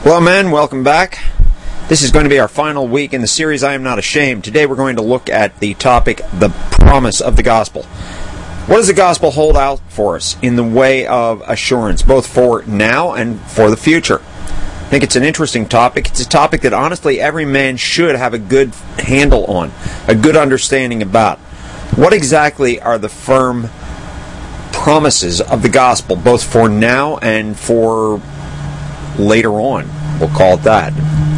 Hello, men. Welcome back. This is going to be our final week in the series, I Am Not Ashamed. Today we're going to look at the topic, the promise of the gospel. What does the gospel hold out for us in the way of assurance, both for now and for the future? I think it's an interesting topic. It's a topic that honestly every man should have a good handle on, a good understanding about. What exactly are the firm promises of the gospel, both for now and for later on? We'll call it that.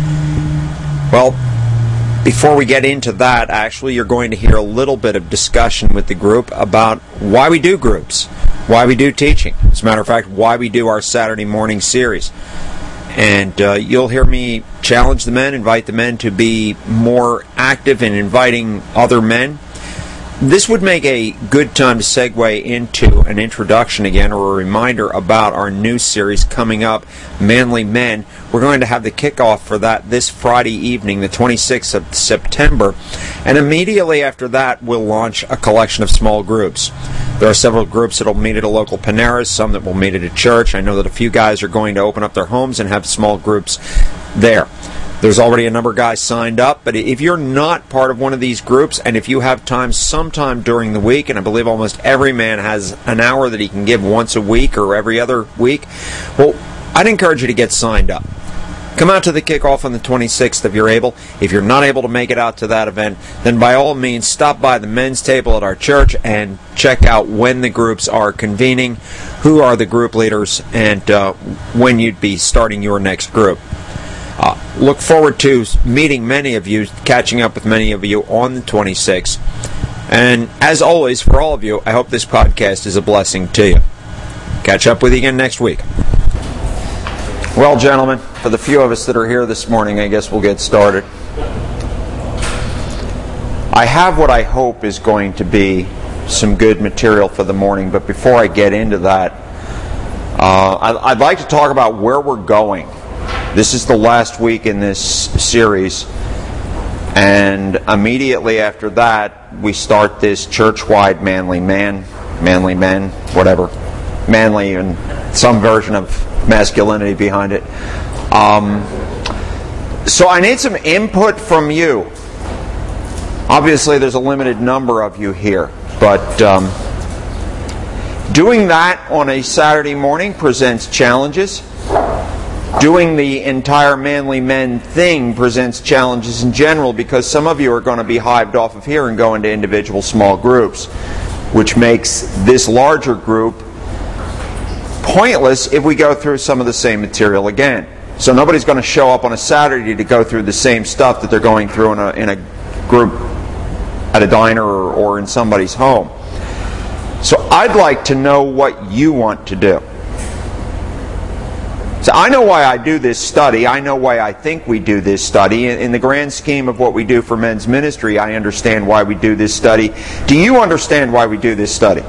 Well, before we get into that, actually, you're going to hear a little bit of discussion with the group about why we do groups, why we do teaching. As a matter of fact, why we do our Saturday morning series. And you'll hear me challenge the men, invite the men to be more active in inviting other men. This would make a good time to segue into an introduction again, or a reminder about our new series coming up, Manly Men. We're going to have the kickoff for that this Friday evening, the 26th of September. And immediately after that, we'll launch a collection of small groups. There are several groups that will meet at a local Panera's, some that will meet at a church. I know that a few guys are going to open up their homes and have small groups there. There's already a number of guys signed up, but if you're not part of one of these groups, and if you have time sometime during the week, and I believe almost every man has an hour that he can give once a week or every other week, well, I'd encourage you to get signed up. Come out to the kickoff on the 26th if you're able. If you're not able to make it out to that event, then by all means stop by the men's table at our church and check out when the groups are convening, who are the group leaders, and when you'd be starting your next group. Look forward to meeting many of you, catching up with many of you on the 26th. And as always, for all of you, I hope this podcast is a blessing to you. Catch up with you again next week. Well, gentlemen, for the few of us that are here this morning, I guess we'll get started. I have what I hope is going to be some good material for the morning, but before I get into that, I'd like to talk about where we're going. This is the last week in this series, and immediately after that, we start this church-wide Manly Men, whatever, manly and some version of masculinity behind it. So I need some input from you. Obviously, there's a limited number of you here, but doing that on a Saturday morning presents challenges. Doing the entire Manly Men thing presents challenges in general, because some of you are going to be hived off of here and go into individual small groups, which makes this larger group pointless if we go through some of the same material again. So nobody's going to show up on a Saturday to go through the same stuff that they're going through in a group at a diner or in somebody's home. So I'd like to know what you want to do. So I know why I do this study. I know why I think we do this study. In the grand scheme of what we do for men's ministry, I understand why we do this study. Do you understand why we do this study?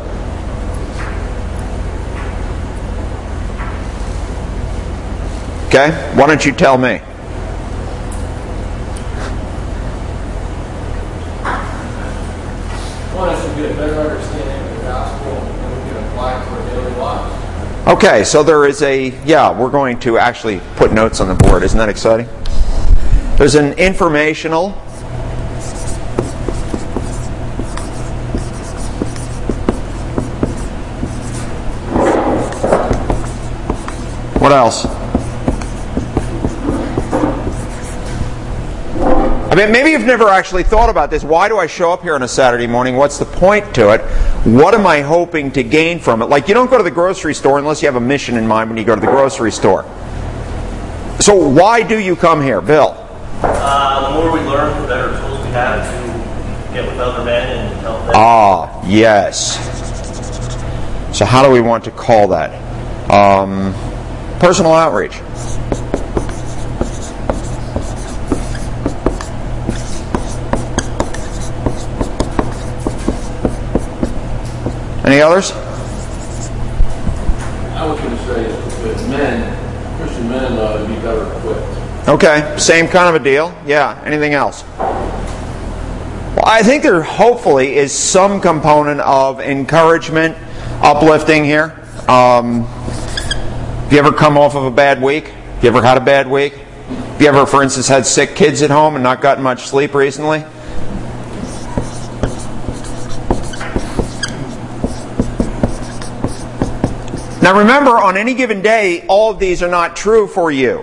Okay? Why don't you tell me? I want us to get a better understanding of the gospel and we can apply it to our daily lives. Okay, so there is we're going to actually put notes on the board. Isn't that exciting? There's an informational what else? I mean, maybe you've never actually thought about this. Why do I show up here on a Saturday morning? What's the point to it? What am I hoping to gain from it? Like, you don't go to the grocery store unless you have a mission in mind when you go to the grocery store. So why do you come here, Bill? The more we learn, the better tools we have to get with other men and help them. Ah, yes. So how do we want to call that? Personal outreach. Any others? I was going to say that Christian men ought to be better equipped. Okay, same kind of a deal. Yeah, anything else? Well, I think there hopefully is some component of encouragement, uplifting here. Have you ever come off of a bad week? You ever had a bad week? Have you ever, for instance, had sick kids at home and not gotten much sleep recently? Now remember, on any given day, all of these are not true for you.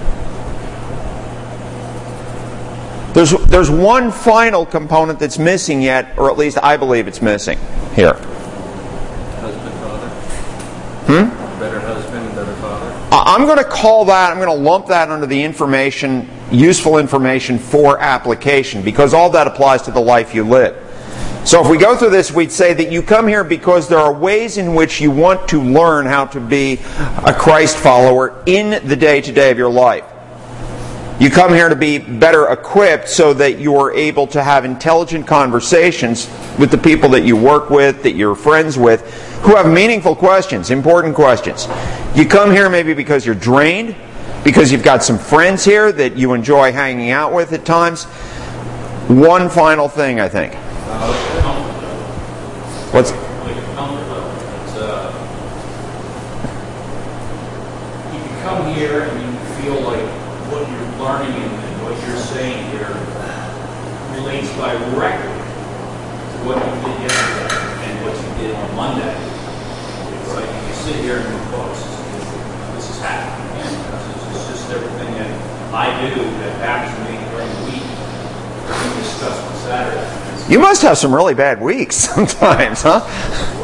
There's one final component that's missing yet, or at least I believe it's missing here. Husband, father. Better husband and better father. I'm going to call that, I'm going to lump that under the information, useful information for application, because all that applies to the life you live. So if we go through this, we'd say that you come here because there are ways in which you want to learn how to be a Christ follower in the day-to-day of your life. You come here to be better equipped so that you are able to have intelligent conversations with the people that you work with, that you're friends with, who have meaningful questions, important questions. You come here maybe because you're drained, because you've got some friends here that you enjoy hanging out with at times. One final thing, I think. What's... You can come here and you feel like what you're learning and what you're saying here relates directly to what you did yesterday and what you did on Monday. It's like you sit here and go, this is happening. This is just everything that I do that happens to me during the week. We discuss on Saturday. You must have some really bad weeks sometimes, huh? I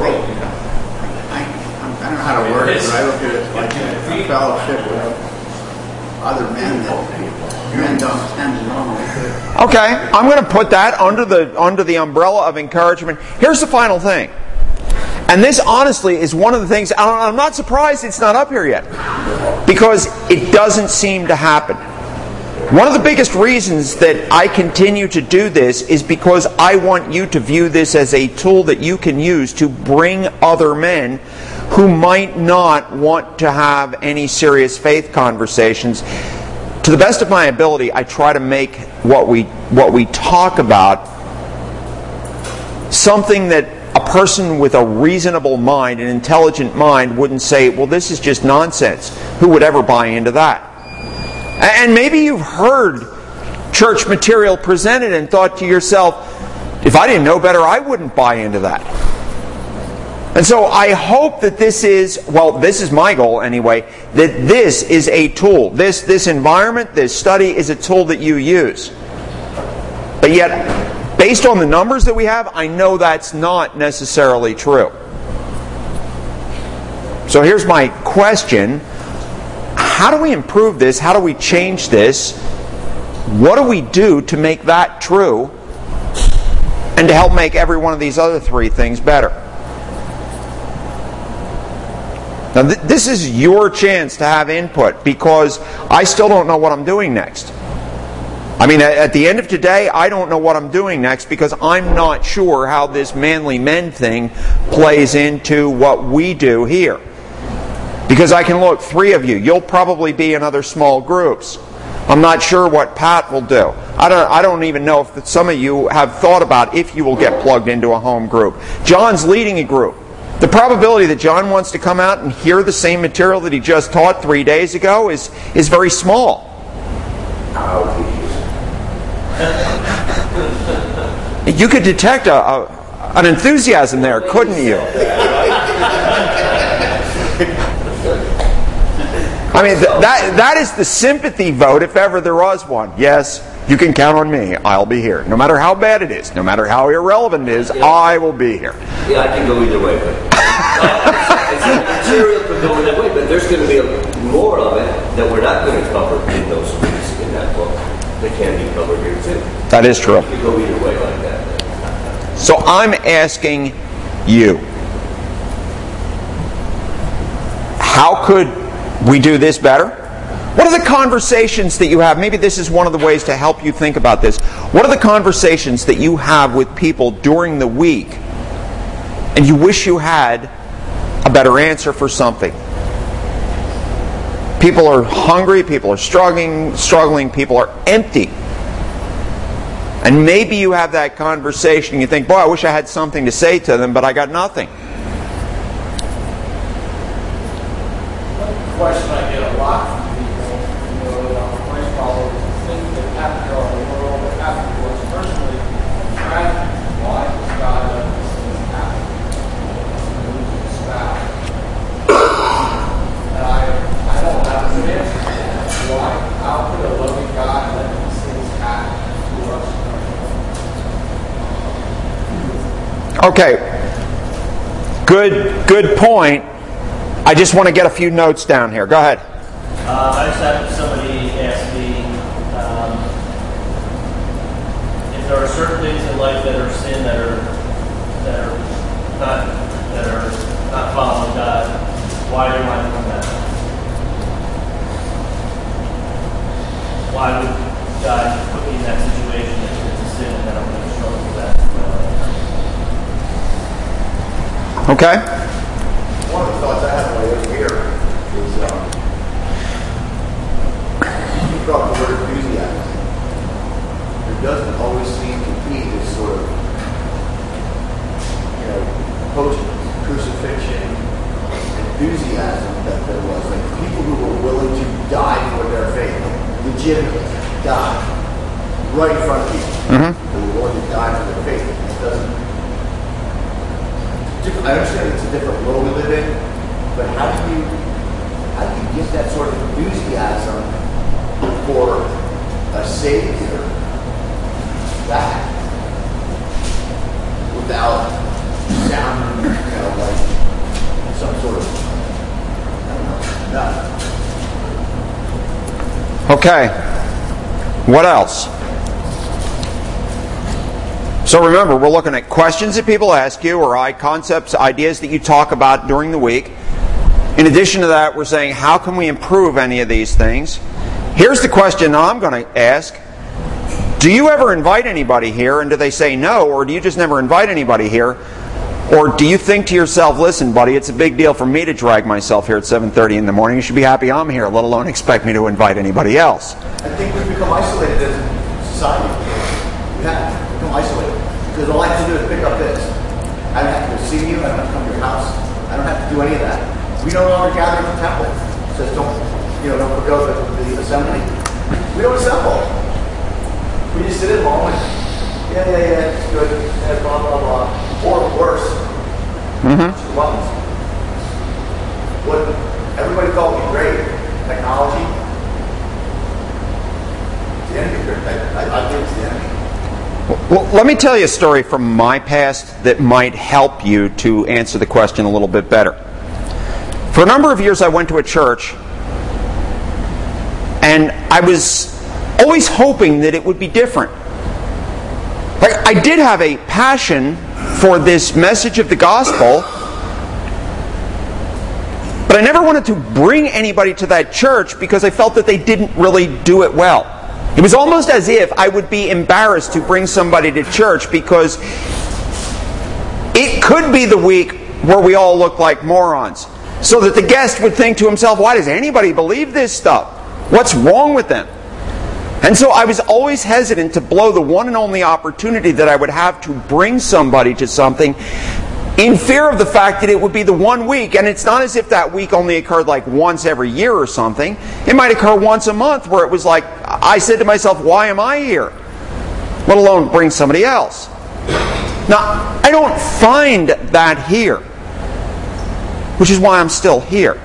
don't know how to word it, but I look at it like a fellowship with other men that men don't tend to normally do. Okay, I'm going to put that under the umbrella of encouragement. Here's the final thing. And this, honestly, is one of the things, I'm not surprised it's not up here yet, because it doesn't seem to happen. One of the biggest reasons that I continue to do this is because I want you to view this as a tool that you can use to bring other men who might not want to have any serious faith conversations. To the best of my ability, I try to make what we talk about something that a person with a reasonable mind, an intelligent mind, wouldn't say, well, this is just nonsense. Who would ever buy into that? And maybe you've heard church material presented and thought to yourself, if I didn't know better, I wouldn't buy into that. And so I hope that this is my goal anyway, that this is a tool. This environment, this study is a tool that you use. But yet, based on the numbers that we have, I know that's not necessarily true. So here's my question. How do we improve this? How do we change this? What do we do to make that true and to help make every one of these other three things better? Now, this is your chance to have input, because I still don't know what I'm doing next. I mean, at the end of today, I don't know what I'm doing next, because I'm not sure how this manly men thing plays into what we do here. Because I can look, 3 of you, you'll probably be in other small groups. I'm not sure what Pat will do. I don't even know if some of you have thought about if you will get plugged into a home group. John's leading a group. The probability that John wants to come out and hear the same material that he just taught 3 days ago is very small. You could detect an enthusiasm there, couldn't you? I mean, that is the sympathy vote, if ever there was one. Yes, you can count on me. I'll be here. No matter how bad it is, no matter how irrelevant it is, I will be here. Yeah, I can go either way. But it's material to go either way, but there's going to be more of it that we're not going to cover in those weeks in that book that can be covered here too. That is true. You can go either way like that. So I'm asking you, how could we do this better? What are the conversations that you have? Maybe this is one of the ways to help you think about this. What are the conversations that you have with people during the week and you wish you had a better answer for something? People are hungry, people are struggling, people are empty. And maybe you have that conversation and you think, boy, I wish I had something to say to them, but I got nothing. Question I get a lot from people Okay. Good point. I just want to get a few notes down here. Go ahead. I just had somebody ask me if there are certain things in life that are sin that are not following God. Why am I doing that? Why would God put me in that situation if it's a sin that I'm going to struggle with that? Okay. One of the thoughts I had while I was here is you brought the word enthusiasm. There doesn't always seem to be this sort of, post-crucifixion enthusiasm that there was. Like people who were willing to die for their faith, legitimately die right in front of you. Mm-hmm. Who were willing to die for their faith. It doesn't. I understand it's a different world we live in, but how do you get that sort of enthusiasm for a Savior back without sounding, like some sort of, nut? Okay. What else? So remember, we're looking at questions that people ask you, or concepts, ideas that you talk about during the week. In addition to that, we're saying, how can we improve any of these things? Here's the question I'm going to ask. Do you ever invite anybody here, and do they say no, or do you just never invite anybody here? Or do you think to yourself, listen, buddy, it's a big deal for me to drag myself here at 7:30 in the morning. You should be happy I'm here, let alone expect me to invite anybody else. I think we've become isolated as a society. We have become isolated. Because all I have to do is pick up this. I don't have to see you. I don't have to come to your house. I don't have to do any of that. We no longer gather in the temple. It says don't go to the assembly. We don't assemble. We just sit at home and it's good. And blah blah blah. Or worse, buttons. What everybody thought would be great, technology. It's the enemy. I think it's the enemy. Well, let me tell you a story from my past that might help you to answer the question a little bit better. For a number of years, I went to a church, and I was always hoping that it would be different. Like, I did have a passion for this message of the gospel, but I never wanted to bring anybody to that church because I felt that they didn't really do it well. It was almost as if I would be embarrassed to bring somebody to church because it could be the week where we all look like morons. So that the guest would think to himself, why does anybody believe this stuff? What's wrong with them? And so I was always hesitant to blow the one and only opportunity that I would have to bring somebody to something in fear of the fact that it would be the one week, and it's not as if that week only occurred like once every year or something. It might occur once a month where it was like, I said to myself, why am I here? Let alone bring somebody else. Now, I don't find that here, which is why I'm still here.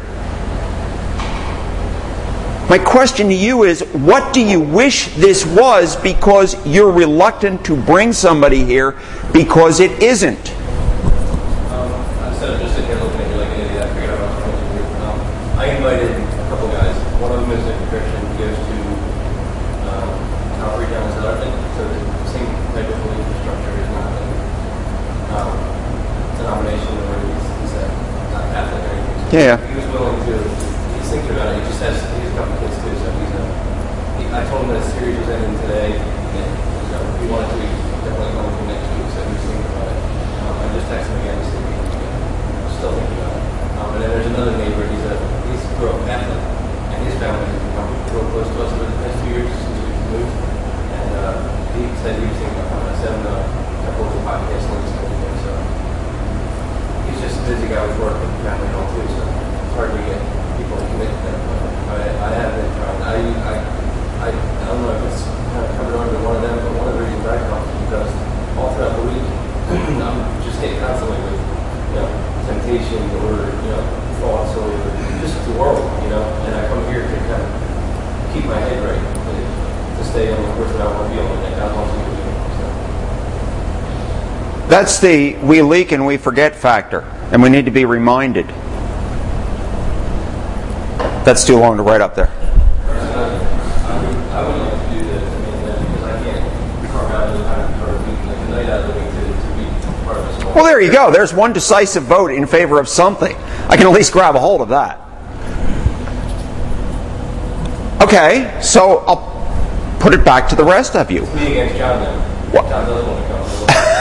My question to you is, what do you wish this was because you're reluctant to bring somebody here because it isn't? Instead of just sitting here looking at you like an idiot, I figured out what I was going to do. I invited a couple guys. One of them is a Christian, goes to Calvary down in Southern, so the same type of belief structure is not a denomination or he's not Catholic or anything. So Yeah. He was willing to, he's thinking about it. He has a couple kids too, so I told him that his series was ending today, and he wanted to definitely come to next week, so he was thinking about it. I just texted him again, he's thinking, still thinking about it. And then there's another neighbor, he's grew up Catholic, and his family has become real close to us over the past 2 years since we moved. And he said he was thinking about coming. I sent him a couple of podcast links and everything, so he's just a busy guy with work and family and all too, so it's hard to get people to commit to that. But I have been trying. I don't know if it's kind of covered under one of them, but one of the reasons I come is because all throughout the week, I'm just hit constantly with temptation or thoughts or just the world, and I come here to kind of keep my head right, to stay on the course that I want to be on, and God wants me to be on. So. That's the we leak and we forget factor, and we need to be reminded. That's too long to write up there. I would like to do this, because I can't carve out any time for a week, like a night out of the week to be part of this. Well, there you go. There's one decisive vote in favor of something. I can at least grab a hold of that. Okay, so I'll put it back to the rest of you. It's me against John then. What? John doesn't want to come.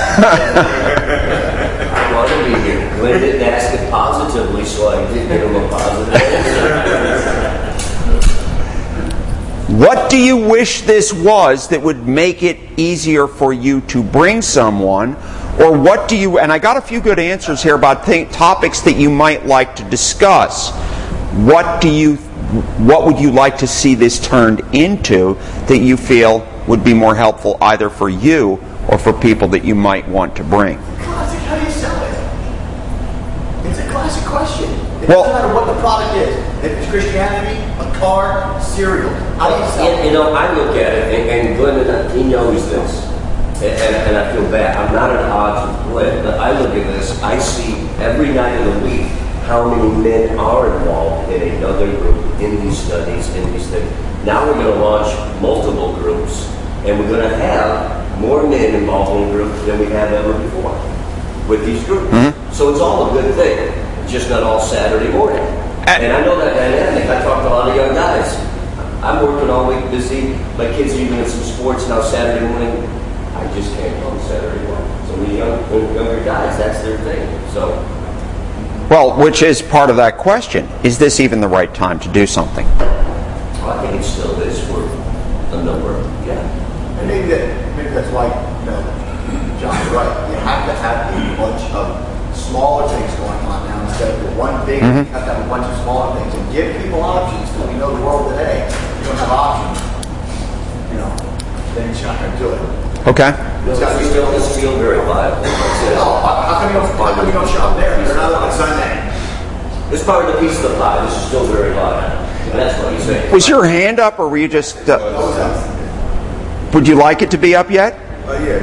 I want to be here. Glenn didn't ask it positively, so I did give him a positive answer. What do you wish this was that would make it easier for you to bring someone? Or what do you, and I got a few good answers here about topics that you might like to discuss. What would you like to see this turned into that you feel would be more helpful either for you or for people that you might want to bring? Classic, how do you sell it? It's a classic question. It Well- doesn't matter what the product is. If it's Christianity, a car, cereal. How do you sell it? You know, I look at it, and Glenn, he knows this, and I feel bad. I'm not at odds with Glenn, but I look at this, I see every night of the week how many men are involved in another group, in these studies, in these things. Now we're going to launch multiple groups, and we're going to have more men involved in a group than we have ever before with these groups. Mm-hmm. So it's all a good thing, just not all Saturday morning. And I know that dynamic. I talk to a lot of young guys. I'm working all week, busy. My kids are even in some sports now Saturday morning. I just can't come Saturday morning. So many younger guys, that's their thing. So, Well, which is part of that question. Is this even the right time to do something? well, I think it still is for a number of, yeah. And maybe that's why, John's right. You have to have a bunch of smaller things going on now instead of the one big. You have to have a bunch of smaller things and give people options. Because we know the world today, you don't have options. Then you're not going to do it. Okay. This feel very viable. How come you don't shop there? They're not on Sunday. It's part of the piece of the pie. This is still very viable. And that's what he's saying. Was your hand up, or were you just... would you like it to be up yet? Yeah.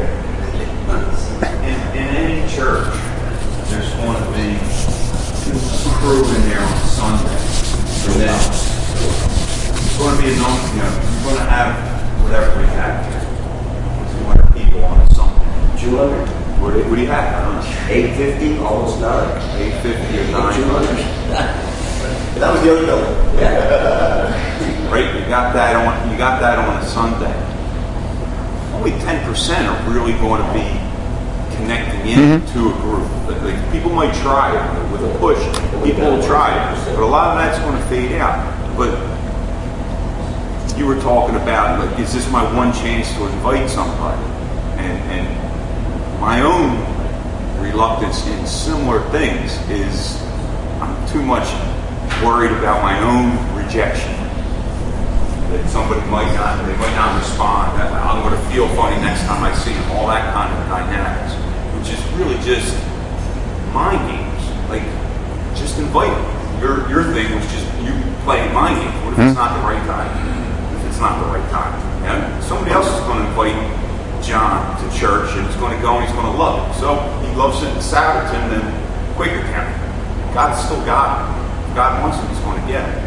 In any church, there's going to be a crew in there on Sunday. And then it's going to be a number, you're going to have whatever we have here. 200 people on a Sunday. 200. What do you have? I don't know. 850, almost 9. 850 or 900. 200. That was the other building. Yeah. Right? You got that on a Sunday. Only 10% are really going to be connecting into a group. Like, people might try it with a push. People will try it, but a lot of that's going to fade out. But you were talking about, like, is this my one chance to invite somebody? And my own reluctance in similar things is I'm too much worried about my own rejection. That somebody might not respond. That I'm going to feel funny next time I see them. All that kind of dynamics, which is really just mind games. Like, just invite them. Your thing was just you playing mind games. What if it's not the right time? If it's not the right time, somebody else is going to invite John to church, and he's going to go and he's going to love it. So he loves it in Saverton and Quaker County. God's still got him. If God wants him, he's going to get it.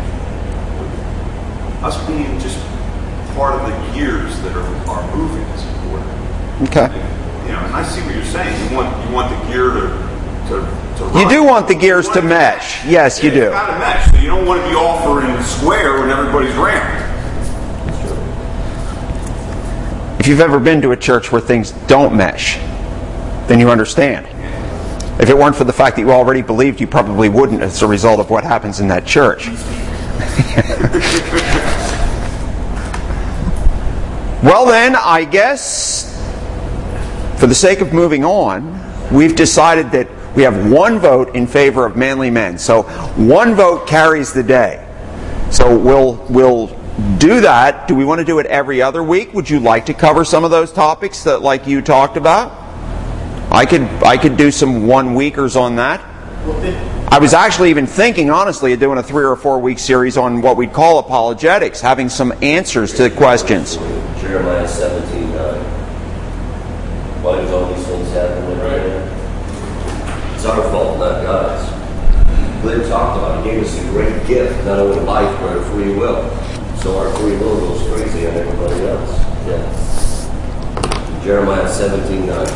Us being just part of the gears that are moving is important. Okay. And I see what you're saying. You want the gear to run. You do want the gears to mesh. Yes, you do. It's got to mesh. So you don't want to be all for in the square when everybody's round. If you've ever been to a church where things don't mesh, then you understand. If it weren't for the fact that you already believed, you probably wouldn't as a result of what happens in that church. Well then, I guess, for the sake of moving on, we've decided that we have one vote in favor of manly men. So one vote carries the day. So we'll do that. Do we want to do it every other week? Would you like to cover some of those topics that, like you talked about? I could do some 1 weekers on that. I was actually even thinking, honestly, of doing a 3 or 4 week series on what we'd call apologetics, having some answers to the questions. Jeremiah 17:9. Why does all these things happen? It's our fault, not God's. Glenn talked about it. He gave us a great gift, not only life, but our free will. So our free will goes crazy on everybody else. Yeah. Jeremiah 17:9.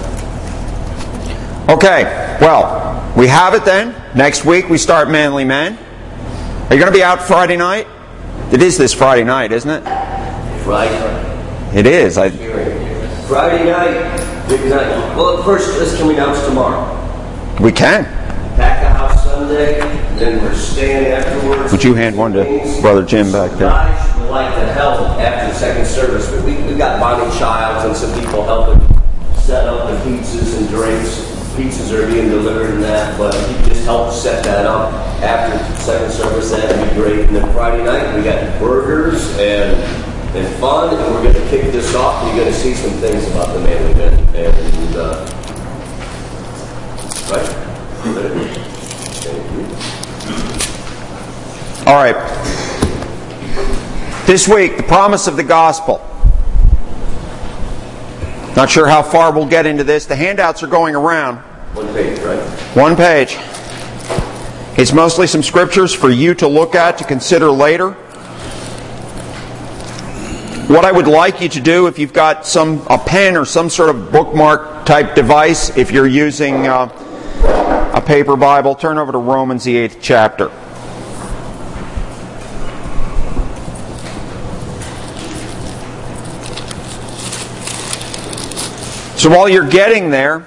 Okay, well, we have it then. Next week we start Manly Men. Are you going to be out Friday night? It is this Friday night, isn't it? Friday. It is. Friday night, big night. Well, first, can we announce tomorrow? We can. Pack the house Sunday, then we're staying afterwards. Would you hand one to Brother Jim back there? I would like to help after the second service, but we've got Bonnie Childs and some people helping set up the pizzas and drinks. Pizzas are being delivered and that, but if you just help set that up after the second service, that'd be great. And then Friday night, we got burgers and fun, and we're going to kick this off. You're going to see some things about the Manly Men. And, right? Thank you. All right. This week, the promise of the gospel. Not sure how far we'll get into this. The handouts are going around. One page, right? One page. It's mostly some scriptures for you to look at, to consider later. What I would like you to do, if you've got a pen or some sort of bookmark type device, if you're using a paper Bible, turn over to Romans, the 8th chapter. So while you're getting there,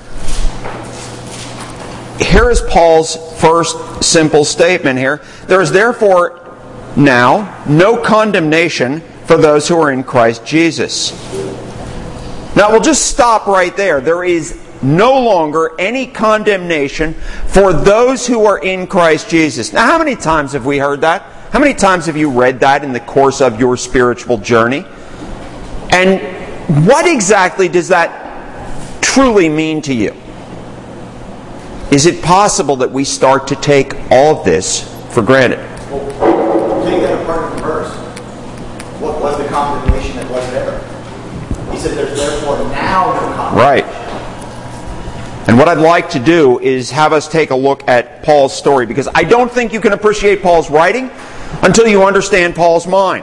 here is Paul's first simple statement here. There is therefore now no condemnation for those who are in Christ Jesus. Now we'll just stop right there. There is no longer any condemnation for those who are in Christ Jesus. Now how many times have we heard that? How many times have you read that in the course of your spiritual journey? And what exactly does that truly mean to you? Is it possible that we start to take all of this for granted? Well, take that apart from the verse. What was the condemnation that was there? He said there's therefore now no condemnation. Right. And what I'd like to do is have us take a look at Paul's story, because I don't think you can appreciate Paul's writing until you understand Paul's mind.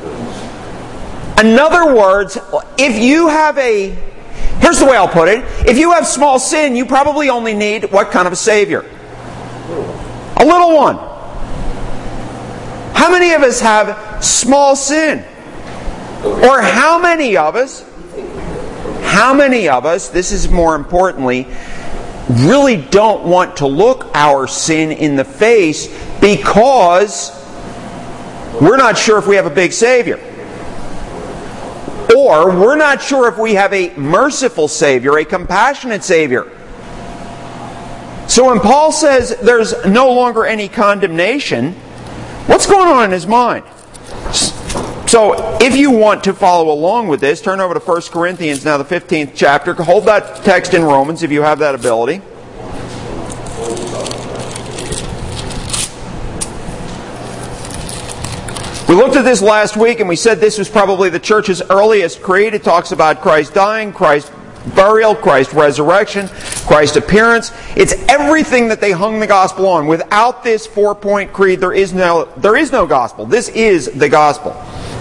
In other words, if you have here's the way I'll put it. If you have small sin, you probably only need what kind of a Savior? A little one. How many of us have small sin? Or how many of us, this is more importantly, really don't want to look our sin in the face because we're not sure if we have a big Savior. Or we're not sure if we have a merciful Savior, a compassionate Savior. So when Paul says there's no longer any condemnation, what's going on in his mind? So if you want to follow along with this, turn over to 1 Corinthians, now the 15th chapter. Hold that text in Romans if you have that ability. We looked at this last week and we said this was probably the church's earliest creed. It talks about Christ dying, Christ burial, Christ resurrection, Christ appearance. It's everything that they hung the gospel on. Without this 4-point creed, there is no gospel. This is the gospel.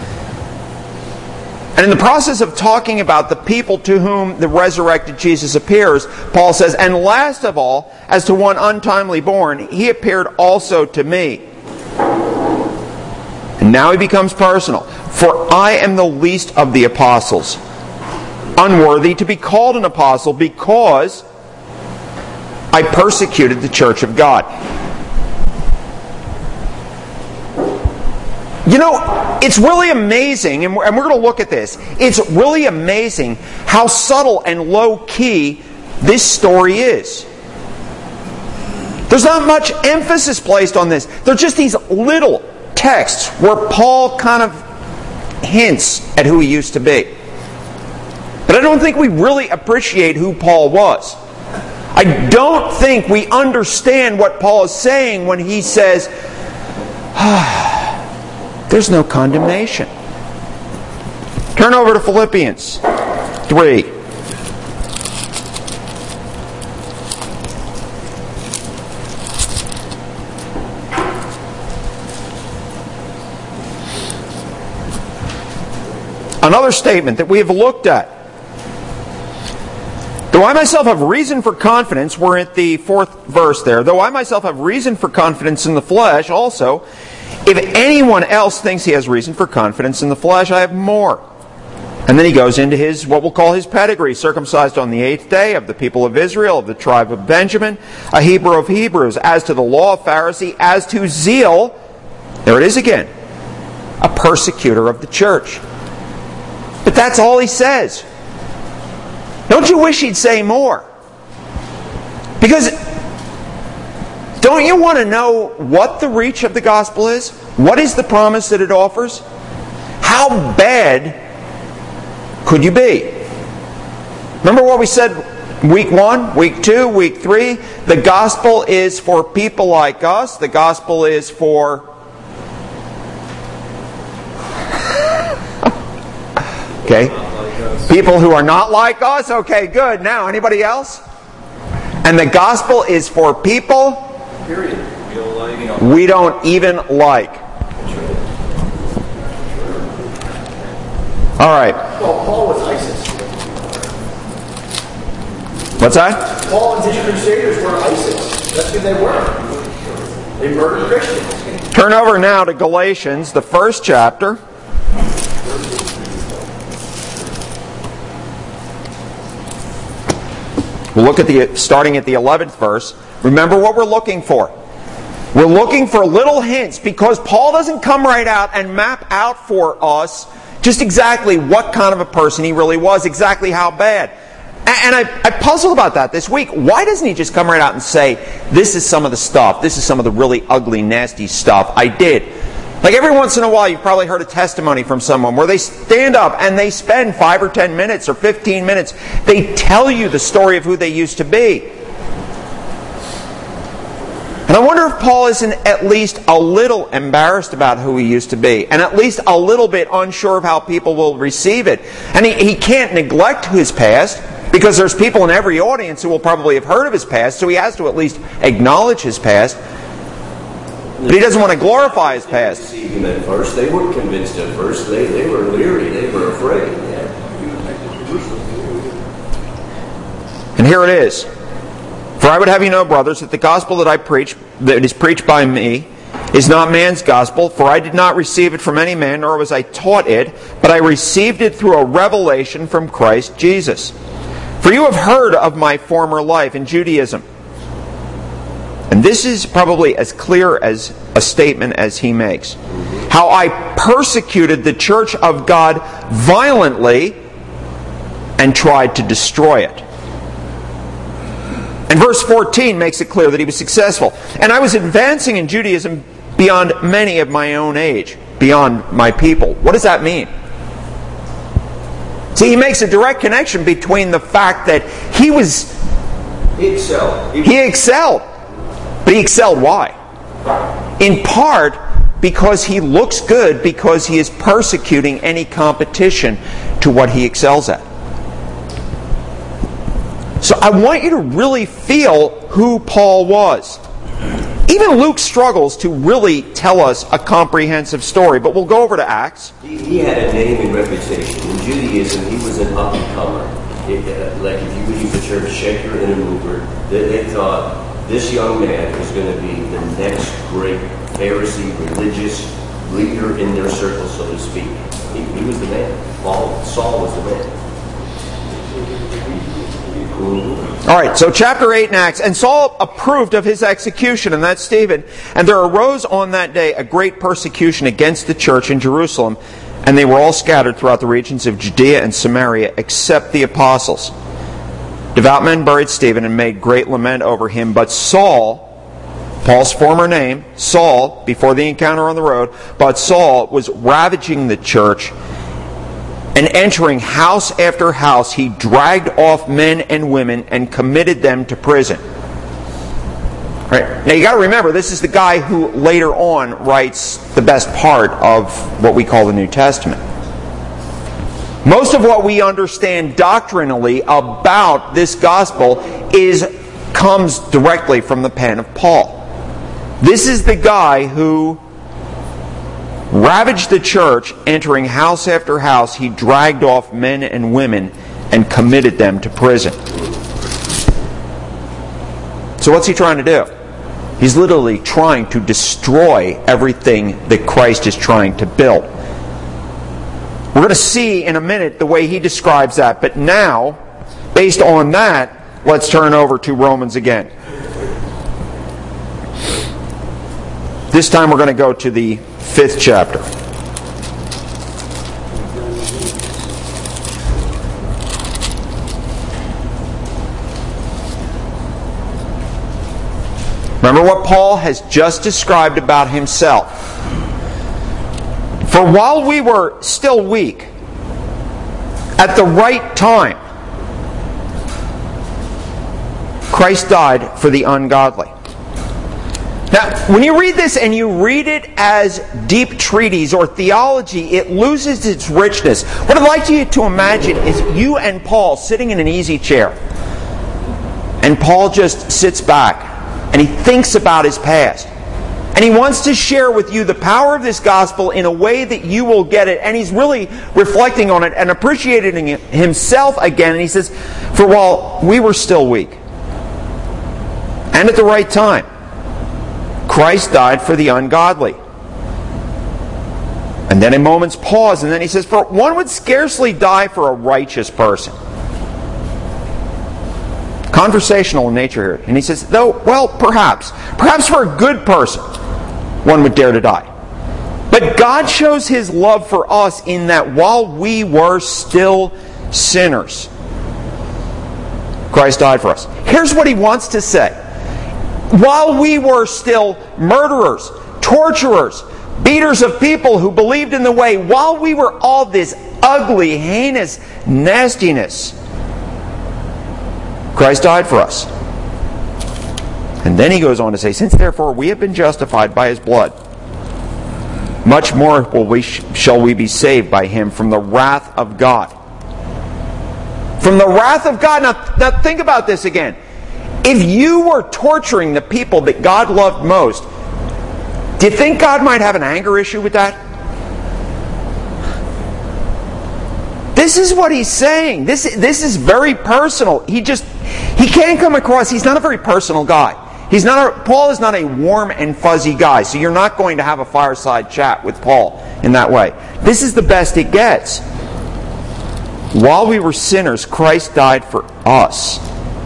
And in the process of talking about the people to whom the resurrected Jesus appears, Paul says, and last of all, as to one untimely born, he appeared also to me. And now he becomes personal. For I am the least of the apostles, unworthy to be called an apostle because I persecuted the church of God. You know, it's really amazing, and we're going to look at this. It's really amazing how subtle and low-key this story is. There's not much emphasis placed on this. They're just these little texts where Paul kind of hints at who he used to be. But I don't think we really appreciate who Paul was. I don't think we understand what Paul is saying when he says, there's no condemnation. Turn over to Philippians 3. Another statement that we have looked at. Though I myself have reason for confidence, we're at the 4th verse there. Though I myself have reason for confidence in the flesh also, if anyone else thinks he has reason for confidence in the flesh, I have more. And then he goes into his, what we'll call his pedigree, circumcised on the 8th day, of the people of Israel, of the tribe of Benjamin, a Hebrew of Hebrews, as to the law of Pharisee, as to zeal, there it is again, a persecutor of the church. But that's all he says. Don't you wish he'd say more? Because don't you want to know what the reach of the gospel is? What is the promise that it offers? How bad could you be? Remember what we said week 1, week 2, week 3? The gospel is for people like us. The gospel is for... Okay. People who are not like us? Okay, good. Now, anybody else? And the gospel is for people we don't even like. All right. Well, Paul was ISIS. What's that? Paul and his crusaders were ISIS. That's who they were. They murdered Christians. Turn over now to Galatians, the 1st chapter. We'll look at starting at the 11th verse. Remember what we're looking for. We're looking for little hints because Paul doesn't come right out and map out for us just exactly what kind of a person he really was, exactly how bad. And I puzzled about that this week. Why doesn't he just come right out and say, this is some of the stuff, this is some of the really ugly, nasty stuff I did? Like every once in a while, you've probably heard a testimony from someone where they stand up and they spend 5 or 10 minutes or 15 minutes. They tell you the story of who they used to be. And I wonder if Paul isn't at least a little embarrassed about who he used to be, and at least a little bit unsure of how people will receive it. And he can't neglect his past, because there's people in every audience who will probably have heard of his past, so he has to at least acknowledge his past. But he doesn't want to glorify his past. They deceived him at first. They weren't convinced at first. They were leery. They were afraid. And here it is. For I would have you know, brothers, that the gospel that I preach, that is preached by me, is not man's gospel. For I did not receive it from any man, nor was I taught it, but I received it through a revelation from Christ Jesus. For you have heard of my former life in Judaism. And this is probably as clear as a statement as he makes. How I persecuted the church of God violently and tried to destroy it. And verse 14 makes it clear that he was successful. And I was advancing in Judaism beyond many of my own age, beyond my people. What does that mean? See, he makes a direct connection between the fact that he excelled. He excelled. But he excelled why? In part because he looks good, because he is persecuting any competition to what he excels at. So I want you to really feel who Paul was. Even Luke struggles to really tell us a comprehensive story, but we'll go over to Acts. He had a name and reputation. In Judaism, he was an up-and-comer. Like if you would use the term shaker and a mover, they thought this young man was going to be the next great Pharisee, religious leader in their circle, so to speak. He was the man. Saul was the man. All right, so chapter 8 in Acts. And Saul approved of his execution, and that's Stephen. And there arose on that day a great persecution against the church in Jerusalem, and they were all scattered throughout the regions of Judea and Samaria, except the apostles. Devout men buried Stephen and made great lament over him. But Saul, Paul's former name, Saul, before the encounter on the road, but Saul was ravaging the church, and entering house after house, he dragged off men and women and committed them to prison. Right. Now you got to remember, this is the guy who later on writes the best part of what we call the New Testament. Most of what we understand doctrinally about this gospel comes directly from the pen of Paul. This is the guy who ravaged the church, entering house after house. He dragged off men and women and committed them to prison. So what's he trying to do? He's literally trying to destroy everything that Christ is trying to build. We're going to see in a minute the way he describes that. But now, based on that, let's turn over to Romans again. This time we're going to go to the 5th chapter. Remember what Paul has just described about himself. For while we were still weak, at the right time, Christ died for the ungodly. Now, when you read this and you read it as deep treatise or theology, it loses its richness. What I'd like you to imagine is you and Paul sitting in an easy chair. And Paul just sits back and he thinks about his past. And he wants to share with you the power of this gospel in a way that you will get it. And he's really reflecting on it and appreciating himself again. And he says, for while we were still weak, and at the right time, Christ died for the ungodly. And then a moment's pause, and then he says, for one would scarcely die for a righteous person. Conversational in nature here. And he says, though, well, perhaps for a good person, one would dare to die. But God shows His love for us in that while we were still sinners, Christ died for us. Here's what he wants to say. While we were still murderers, torturers, beaters of people who believed in the way, while we were all this ugly, heinous nastiness, Christ died for us. And then he goes on to say, since therefore we have been justified by His blood, much more shall we be saved by Him from the wrath of God. From the wrath of God. Now think about this again. If you were torturing the people that God loved most, do you think God might have an anger issue with that? This is what he's saying. This is very personal. He can't come across, he's not a very personal guy. Paul is not a warm and fuzzy guy, so you're not going to have a fireside chat with Paul in that way. This is the best it gets. While we were sinners, Christ died for us.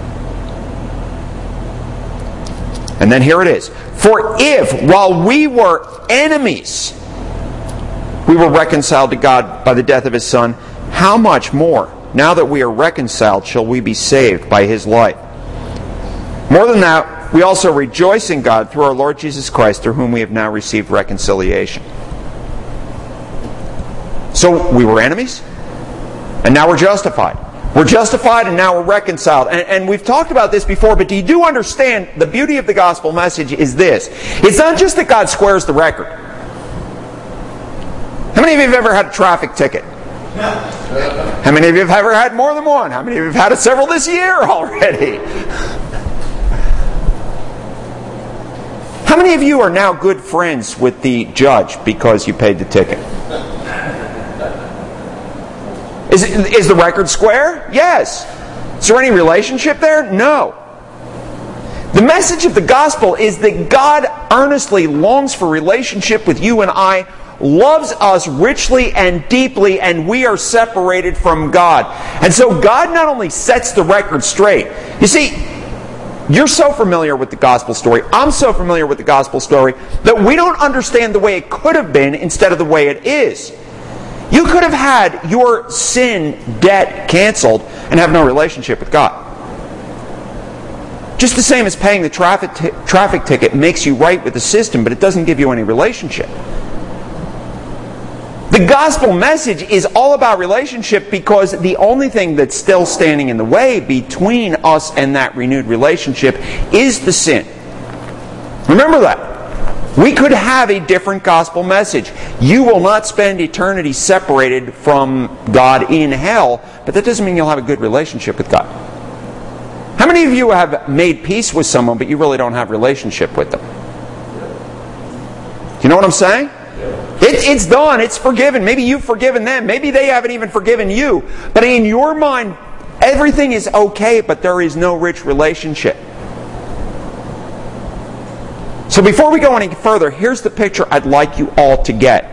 And then here it is. For if, while we were enemies, we were reconciled to God by the death of His Son, how much more, now that we are reconciled, shall we be saved by His life? More than that, we also rejoice in God through our Lord Jesus Christ, through whom we have now received reconciliation. So we were enemies, and now we're justified. We're justified and now we're reconciled. And we've talked about this before, but do you do understand the beauty of the gospel message is this? It's not just that God squares the record. How many of you have ever had a traffic ticket? How many of you have ever had more than one? How many of you have had several this year already? How many of you are now good friends with the judge because you paid the ticket? Is the record square? Yes. Is there any relationship there? No. The message of the gospel is that God earnestly longs for relationship with you and I, loves us richly and deeply, and we are separated from God. And so God not only sets the record straight. You see, you're so familiar with the gospel story, I'm so familiar with the gospel story, that we don't understand the way it could have been instead of the way it is. You could have had your sin debt canceled and have no relationship with God. Just the same as paying the traffic ticket makes you right with the system, but it doesn't give you any relationship. The gospel message is all about relationship because the only thing that's still standing in the way between us and that renewed relationship is the sin. Remember that. We could have a different gospel message. You will not spend eternity separated from God in hell, but that doesn't mean you'll have a good relationship with God. How many of you have made peace with someone, but you really don't have a relationship with them? You know what I'm saying? It's done. It's forgiven. Maybe you've forgiven them. Maybe they haven't even forgiven you. But in your mind, everything is okay, but there is no rich relationship. So before we go any further, here's the picture I'd like you all to get.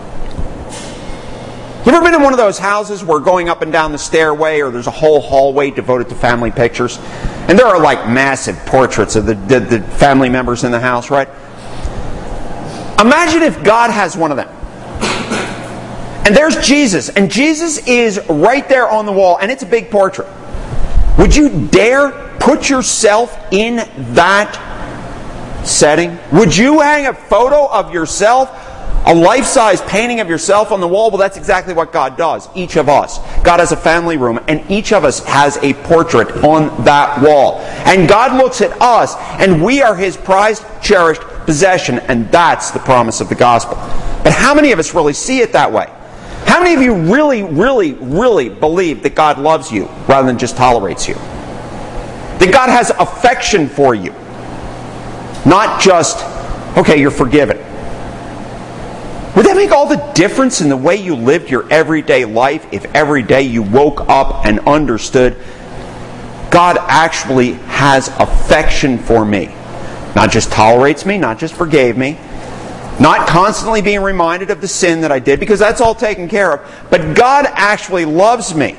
You ever been in one of those houses where going up and down the stairway, or there's a whole hallway devoted to family pictures, and there are like massive portraits of the family members in the house, right? Imagine if God has one of them. And there's Jesus, and Jesus is right there on the wall, and it's a big portrait. Would you dare put yourself in that setting? Would you hang a photo of yourself, a life-size painting of yourself on the wall? Well, that's exactly what God does. Each of us. God has a family room, and each of us has a portrait on that wall. And God looks at us, and we are His prized, cherished possession, and that's the promise of the gospel. But how many of us really see it that way? How many of you really, really, really believe that God loves you rather than just tolerates you? That God has affection for you. Not just, okay, you're forgiven. Would that make all the difference in the way you lived your everyday life if every day you woke up and understood God actually has affection for me? Not just tolerates me, not just forgave me, not constantly being reminded of the sin that I did, because that's all taken care of, but God actually loves me.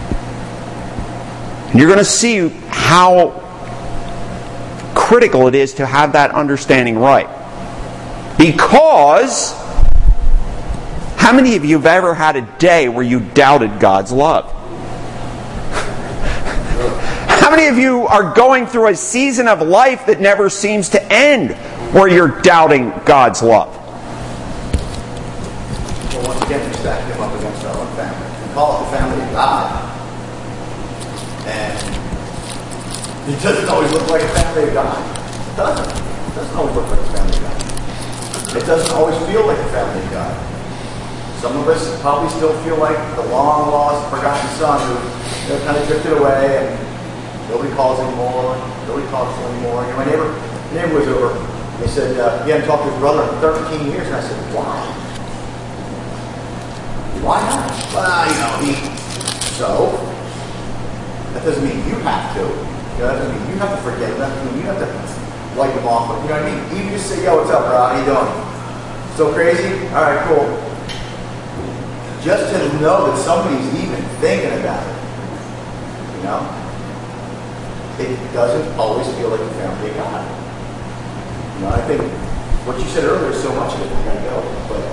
And you're going to see how critical it is to have that understanding right. Because how many of you have ever had a day where you doubted God's love? How many of you are going through a season of life that never seems to end where you're doubting God's love? Well, once again, we're stacking them up against our own family. We call it the family of God. And it doesn't always look like a family of God. It doesn't. It doesn't always look like a family of God. It doesn't always feel like a family of God. Some of us probably still feel like the long-lost, forgotten son who kind of drifted away, and nobody calls anymore. Nobody talks to him anymore. My neighbor was over. They said he hadn't talked to his brother in 13 years, and I said, why? Why not? Well, so that doesn't mean you have to. That doesn't mean you have to forget. That doesn't mean you have to wipe them off. You know what I mean? You just say, yo, what's up, bro? How you doing? So crazy? All right, cool. Just to know that somebody's even thinking about it, you know, it doesn't always feel like a family of God. You know, I think what you said earlier, so much of it, we gotta go. But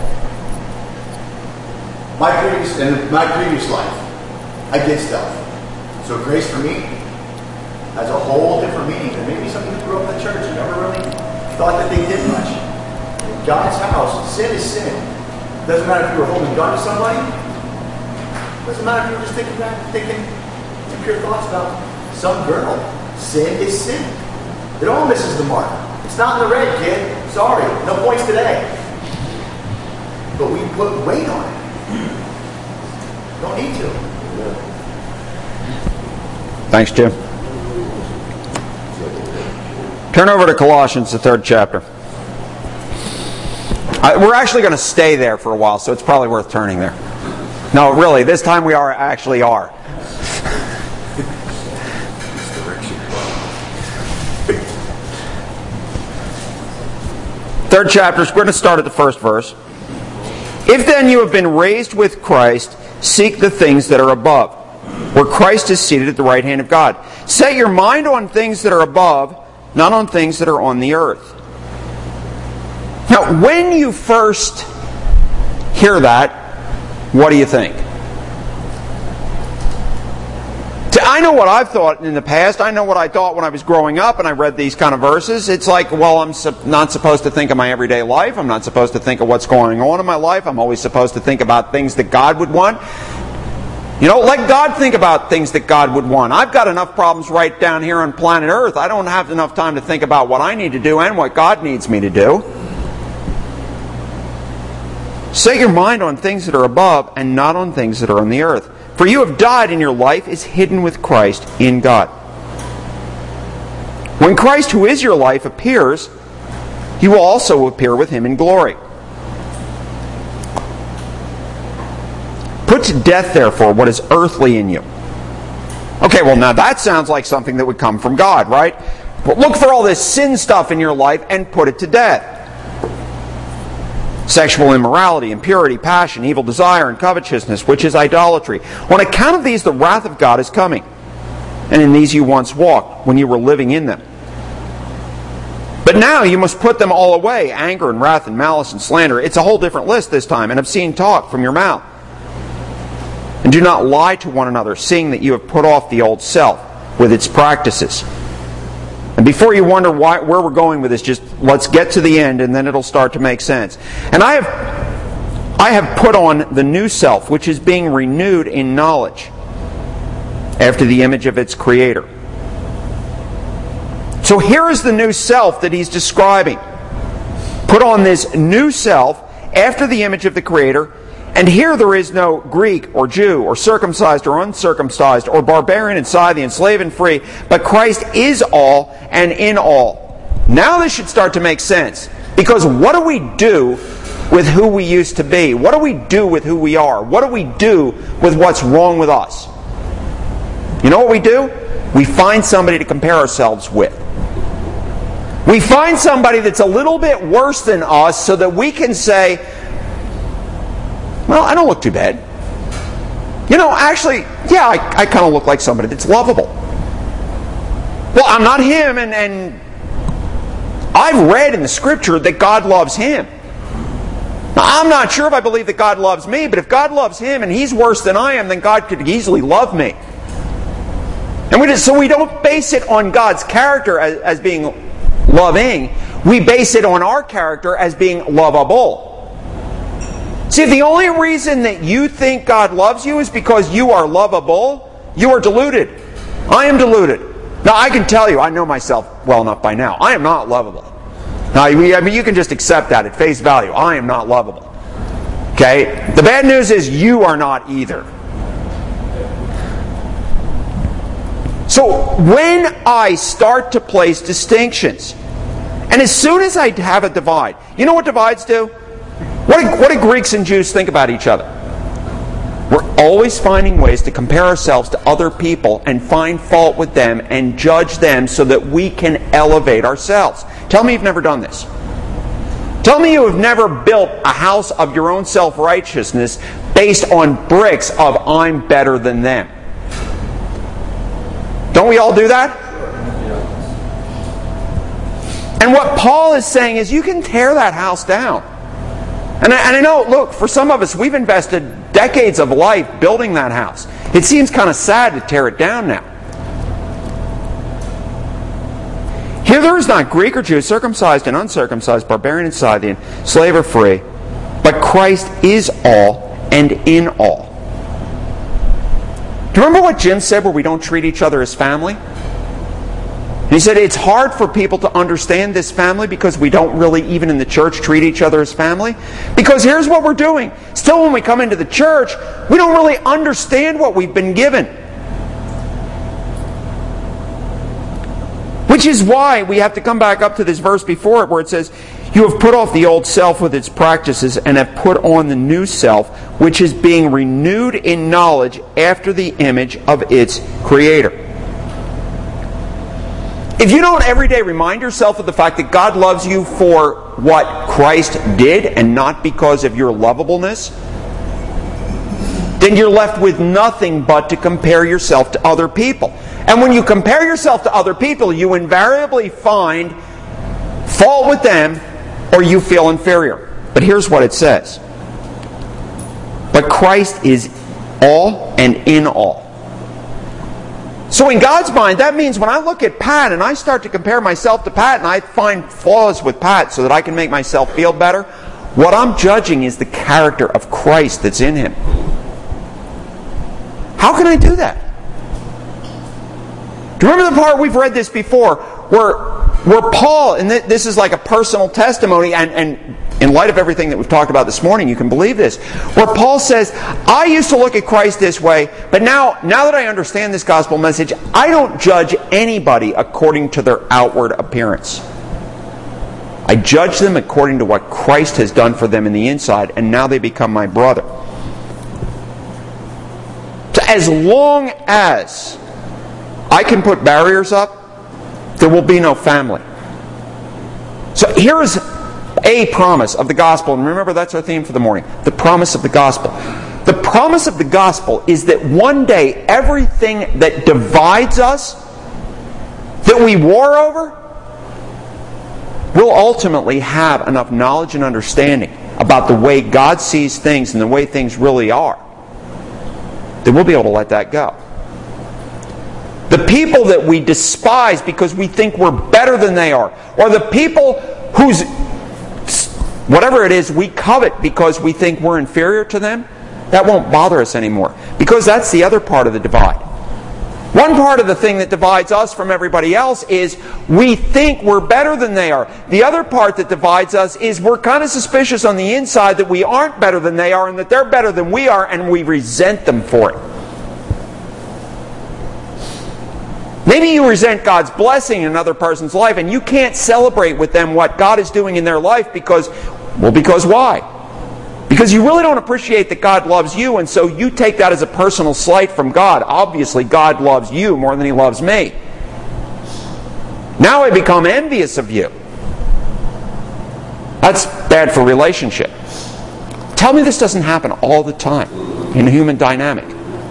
my previous life, I did stuff. So grace for me has a whole different meaning than maybe some people who grew up in the church and never really thought that they did much. In God's house, sin is sin. Doesn't matter if you were holding a gun to somebody. Doesn't matter if you were just thinking impure thoughts about some girl. Sin is sin. It all misses the mark. It's not in the red, kid. Sorry, no points today. But we put weight on it. Don't need to. Thanks, Jim. Turn over to Colossians, the 3rd chapter. We're actually going to stay there for a while, so it's probably worth turning there. No, really, this time we actually are. Third chapter, we're going to start at the first verse. If then you have been raised with Christ, seek the things that are above, where Christ is seated at the right hand of God. Set your mind on things that are above, not on things that are on the earth. Now, when you first hear that, what do you think? I know what I've thought in the past. I know what I thought when I was growing up and I read these kind of verses. It's like, well, I'm not supposed to think of my everyday life. I'm not supposed to think of what's going on in my life. I'm always supposed to think about things that God would want. You know, let God think about things that God would want. I've got enough problems right down here on planet Earth. I don't have enough time to think about what I need to do and what God needs me to do. Set your mind on things that are above and not on things that are on the earth. For you have died and your life is hidden with Christ in God. When Christ, who is your life, appears, you will also appear with Him in glory. Put to death, therefore, what is earthly in you. Okay, well now that sounds like something that would come from God, right? But look for all this sin stuff in your life and put it to death. Sexual immorality, impurity, passion, evil desire, and covetousness, which is idolatry. On account of these, the wrath of God is coming. And in these you once walked, when you were living in them. But now you must put them all away, anger and wrath and malice and slander. It's a whole different list this time, and obscene talk from your mouth. And do not lie to one another, seeing that you have put off the old self with its practices. And before you wonder where we're going with this, just let's get to the end and then it'll start to make sense. And I have put on the new self, which is being renewed in knowledge after the image of its creator. So here is the new self that he's describing. Put on this new self after the image of the creator. And here there is no Greek or Jew or circumcised or uncircumcised or barbarian and Scythian, slave and free, but Christ is all and in all. Now this should start to make sense. Because what do we do with who we used to be? What do we do with who we are? What do we do with what's wrong with us? You know what we do? We find somebody to compare ourselves with. We find somebody that's a little bit worse than us so that we can say, well, I don't look too bad. You know, actually, yeah, I kind of look like somebody that's lovable. Well, I'm not him, and I've read in the Scripture that God loves him. Now, I'm not sure if I believe that God loves me, but if God loves him and he's worse than I am, then God could easily love me. And so we don't base it on God's character as being loving. We base it on our character as being lovable. See, if the only reason that you think God loves you is because you are lovable, you are deluded. I am deluded. Now, I can tell you, I know myself well enough by now, I am not lovable. Now, I mean, you can just accept that at face value. I am not lovable. Okay? The bad news is you are not either. So, when I start to place distinctions, and as soon as I have a divide, you know what divides do? What do Greeks and Jews think about each other? We're always finding ways to compare ourselves to other people and find fault with them and judge them so that we can elevate ourselves. Tell me you've never done this. Tell me you have never built a house of your own self-righteousness based on bricks of I'm better than them. Don't we all do that? And what Paul is saying is you can tear that house down. And I know, look, for some of us, we've invested decades of life building that house. It seems kind of sad to tear it down now. Here there is not Greek or Jew, circumcised and uncircumcised, barbarian and Scythian, slave or free, but Christ is all and in all. Do you remember what Jim said where we don't treat each other as family? He said it's hard for people to understand this family because we don't really, even in the church, treat each other as family. Because here's what we're doing. Still, when we come into the church, we don't really understand what we've been given. Which is why we have to come back up to this verse before it where it says, you have put off the old self with its practices and have put on the new self, which is being renewed in knowledge after the image of its creator. If you don't every day remind yourself of the fact that God loves you for what Christ did and not because of your lovableness, then you're left with nothing but to compare yourself to other people. And when you compare yourself to other people, you invariably find fault with them or you feel inferior. But here's what it says. But Christ is all and in all. So in God's mind, that means when I look at Pat and I start to compare myself to Pat and I find flaws with Pat so that I can make myself feel better, what I'm judging is the character of Christ that's in him. How can I do that? Do you remember the part we've read this before where Paul, and this is like a personal testimony, and in light of everything that we've talked about this morning, you can believe this, where Paul says, I used to look at Christ this way, but now that I understand this gospel message, I don't judge anybody according to their outward appearance. I judge them according to what Christ has done for them in the inside, and now they become my brother. as long as I can put barriers up, there will be no family. So here is a promise of the gospel, and remember that's our theme for the morning, the promise of the gospel. The promise of the gospel is that one day everything that divides us, that we war over, will ultimately have enough knowledge and understanding about the way God sees things and the way things really are, that we'll be able to let that go. The people that we despise because we think we're better than they are, or the people whose whatever it is we covet because we think we're inferior to them, that won't bother us anymore. Because that's the other part of the divide. One part of the thing that divides us from everybody else is we think we're better than they are. The other part that divides us is we're kind of suspicious on the inside that we aren't better than they are and that they're better than we are, and we resent them for it. Maybe you resent God's blessing in another person's life and you can't celebrate with them what God is doing in their life because why? Because you really don't appreciate that God loves you, and so you take that as a personal slight from God. Obviously, God loves you more than He loves me. Now I become envious of you. That's bad for relationship. Tell me this doesn't happen all the time in a human dynamic.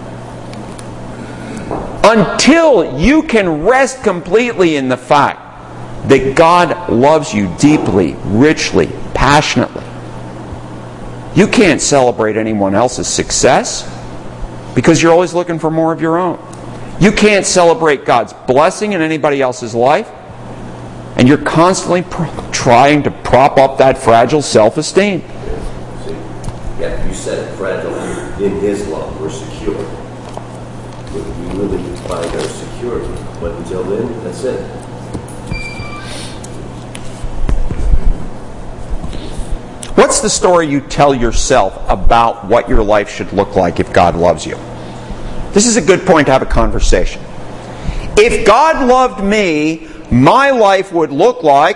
Until you can rest completely in the fact that God loves you deeply, richly, passionately, you can't celebrate anyone else's success because you're always looking for more of your own. You can't celebrate God's blessing in anybody else's life, and you're constantly trying to prop up that fragile self-esteem. Yeah, you said fragile. In His love, we're secure. We really find our security. But until then, that's it. What's the story you tell yourself about what your life should look like if God loves you? This is a good point to have a conversation. If God loved me, my life would look like...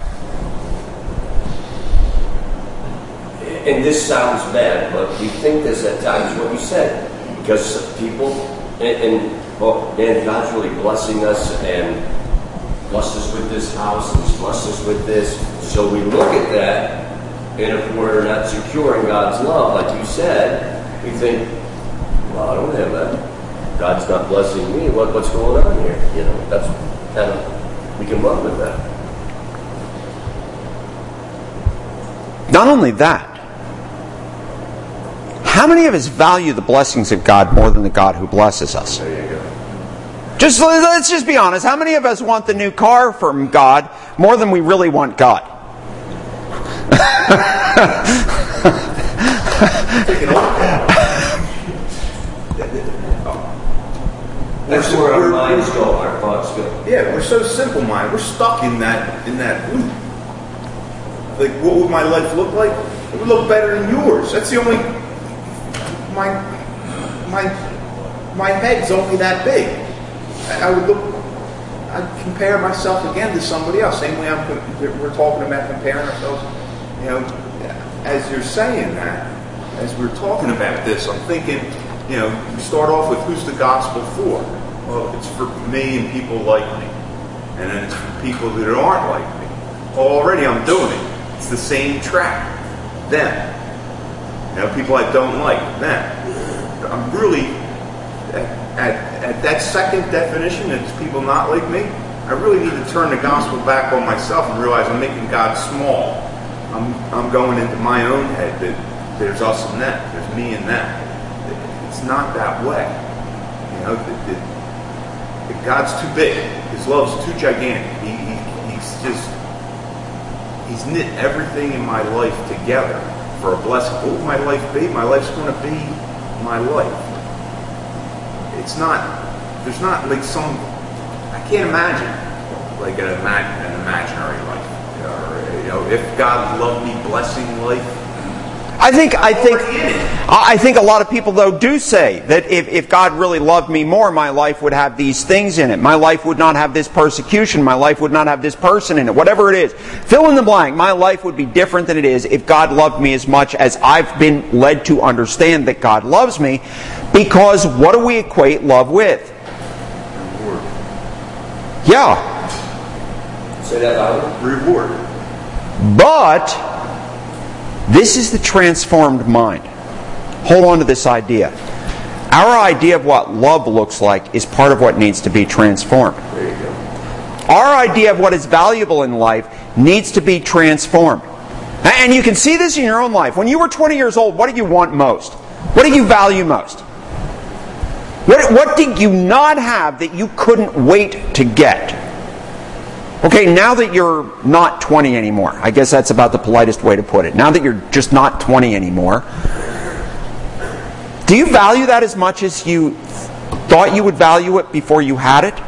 And this sounds bad, but we think this at times, what you said. Because people, man, God's really blessing us and blessed us with this house and He's blessed us with this. So we look at that, and if we're not secure in God's love, like you said, we think, well, I don't have that. God's not blessing me. What's going on here? You know, that's kind of, we can run with that. Not only that, how many of us value the blessings of God more than the God who blesses us? There you go. Let's just be honest. How many of us want the new car from God more than we really want God? That's where our minds go, our thoughts go. Yeah, we're so simple-minded. We're stuck in that loop. Like, what would my life look like? It would look better than yours. That's the only... My head's only that big. I'd compare myself again to somebody else. Same way we're talking about comparing ourselves. You know, as you're saying that, as we're talking about this, I'm thinking, you know, we start off with who's the gospel for? Well, it's for me and people like me. And then it's for people that aren't like me. Well, already I'm doing it. It's the same trap. Them. You know, people I don't like. Them. I'm really, at that second definition, it's people not like me, I really need to turn the gospel back on myself and realize I'm making God small. I'm going into my own head that there's us and that, there's me and that. It's not that way. You know, God's too big. His love's too gigantic. He's knit everything in my life together for a blessing. What would my life be? My life's going to be my life. It's not. There's not like some. I can't imagine like an imaginary life. You know, if God loved me, blessing life. I think a lot of people, though, do say that if God really loved me more, my life would have these things in it. My life would not have this persecution. My life would not have this person in it. Whatever it is. Fill in the blank. My life would be different than it is if God loved me as much as I've been led to understand that God loves me. Because what do we equate love with? Yeah. Say that loud. Reward. But this is the transformed mind. Hold on to this idea. Our idea of what love looks like is part of what needs to be transformed. There you go. Our idea of what is valuable in life needs to be transformed. And you can see this in your own life. When you were 20 years old, what did you want most? What did you value most? What did you not have that you couldn't wait to get? Okay, now that you're not 20 anymore, I guess that's about the politest way to put it. Now that you're just not 20 anymore, do you value that as much as you thought you would value it before you had it?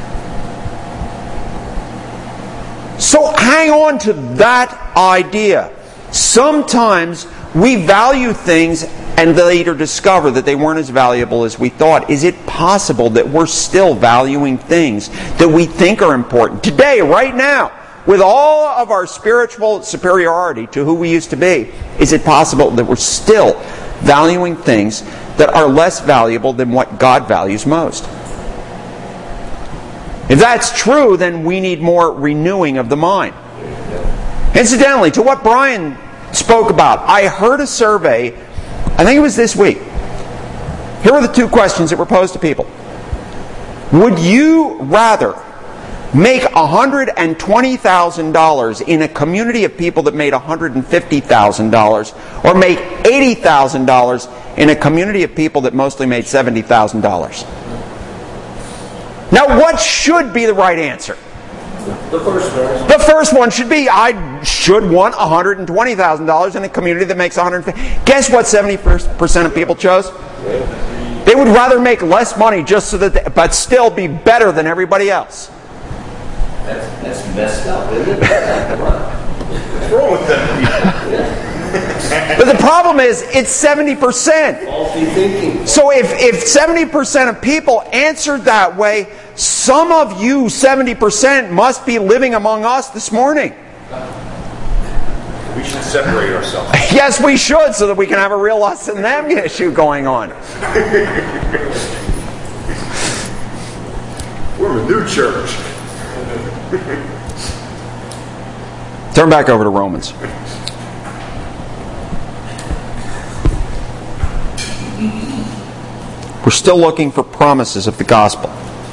So hang on to that idea. Sometimes we value things and later discover that they weren't as valuable as we thought. Is it possible that we're still valuing things that we think are important? Today, right now, with all of our spiritual superiority to who we used to be, is it possible that we're still valuing things that are less valuable than what God values most? If that's true, then we need more renewing of the mind. Incidentally, to what Brian spoke about, I heard a survey, I think it was this week. Here are the two questions that were posed to people. Would you rather make $120,000 in a community of people that made $150,000, or make $80,000 in a community of people that mostly made $70,000? Now, what should be the right answer? The first one. The first one should be, I should want $120,000 in a community that makes $150,000. Guess what 70% of people chose? They would rather make less money just so that, but still be better than everybody else. That's messed up, isn't it? What's wrong with them people? But the problem is, it's 70%. Faulty thinking. So if 70% of people answered that way, some of you, 70%, must be living among us this morning. We should separate ourselves. Yes, we should, so that we can have a real us and them issue going on. We're a new church. Turn back over to Romans. We're still looking for promises of the gospel.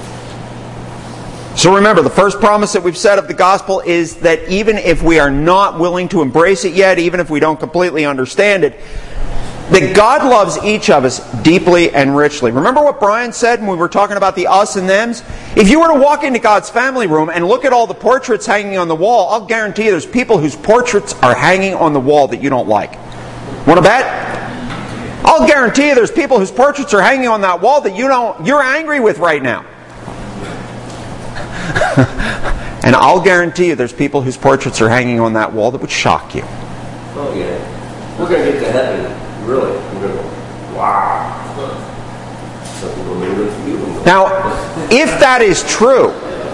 So remember, the first promise that we've said of the gospel is that even if we are not willing to embrace it yet, even if we don't completely understand it, that God loves each of us deeply and richly. Remember what Brian said when we were talking about the us and thems? If you were to walk into God's family room and look at all the portraits hanging on the wall, I'll guarantee you there's people whose portraits are hanging on the wall that you don't like. Want to bet? I'll guarantee you there's people whose portraits are hanging on that wall that you're angry with right now. And I'll guarantee you there's people whose portraits are hanging on that wall that would shock you. Oh yeah. We're going to get to heaven, really. We're going to go, wow. Something will linger with you. Now, if that is true,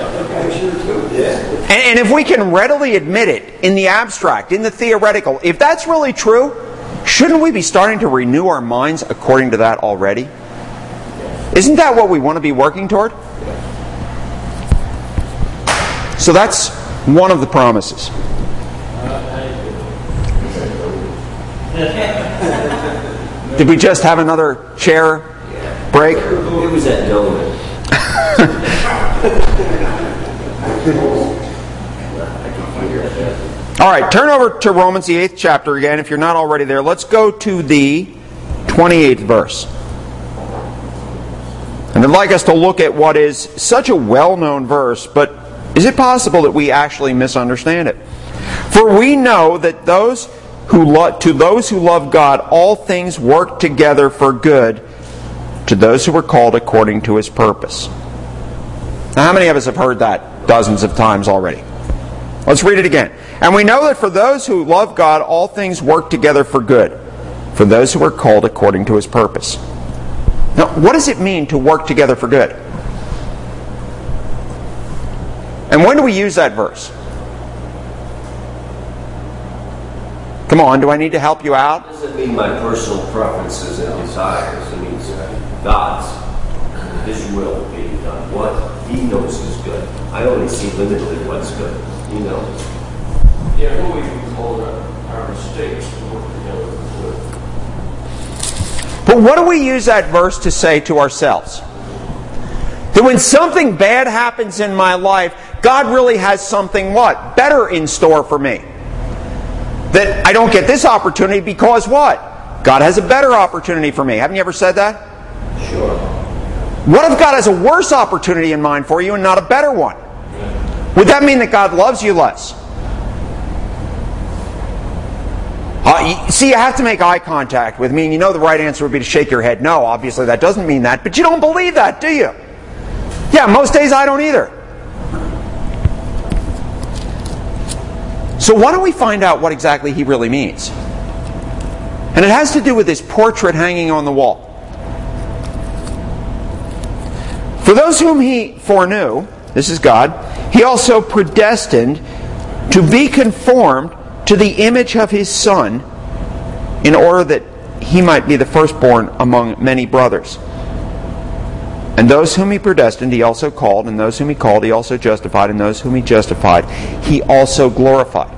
and if we can readily admit it in the abstract, in the theoretical, if that's really true, shouldn't we be starting to renew our minds according to that already? Isn't that what we want to be working toward? So that's one of the promises. Did we just have another chair break? It was that donut. All right, turn over to Romans, the 8th chapter again, if you're not already there. Let's go to the 28th verse. And I'd like us to look at what is such a well-known verse, but is it possible that we actually misunderstand it? For we know that to those who love God, all things work together for good, to those who are called according to His purpose. Now, how many of us have heard that dozens of times already? Let's read it again. And we know that for those who love God, all things work together for good, for those who are called according to His purpose. Now, what does it mean to work together for good? And when do we use that verse? Come on, do I need to help you out? It doesn't mean my personal preferences and desires. It means God's. His will being done. What He knows is good. I only see limitedly what's good. He knows. Yeah, who we can call our mistakes to work together for good. But what do we use that verse to say to ourselves? That when something bad happens in my life, God really has something what? Better in store for me. That I don't get this opportunity because what? God has a better opportunity for me. Haven't you ever said that? Sure. What if God has a worse opportunity in mind for you and not a better one? Would that mean that God loves you less? See, you have to make eye contact with me, and you know the right answer would be to shake your head. No, obviously that doesn't mean that, but you don't believe that, do you? Yeah, most days I don't either. So why don't we find out what exactly he really means? And it has to do with this portrait hanging on the wall. For those whom he foreknew, this is God, he also predestined to be conformed to the image of his Son, in order that he might be the firstborn among many brothers. And those whom he predestined, he also called, and those whom he called, he also justified, and those whom he justified, he also glorified.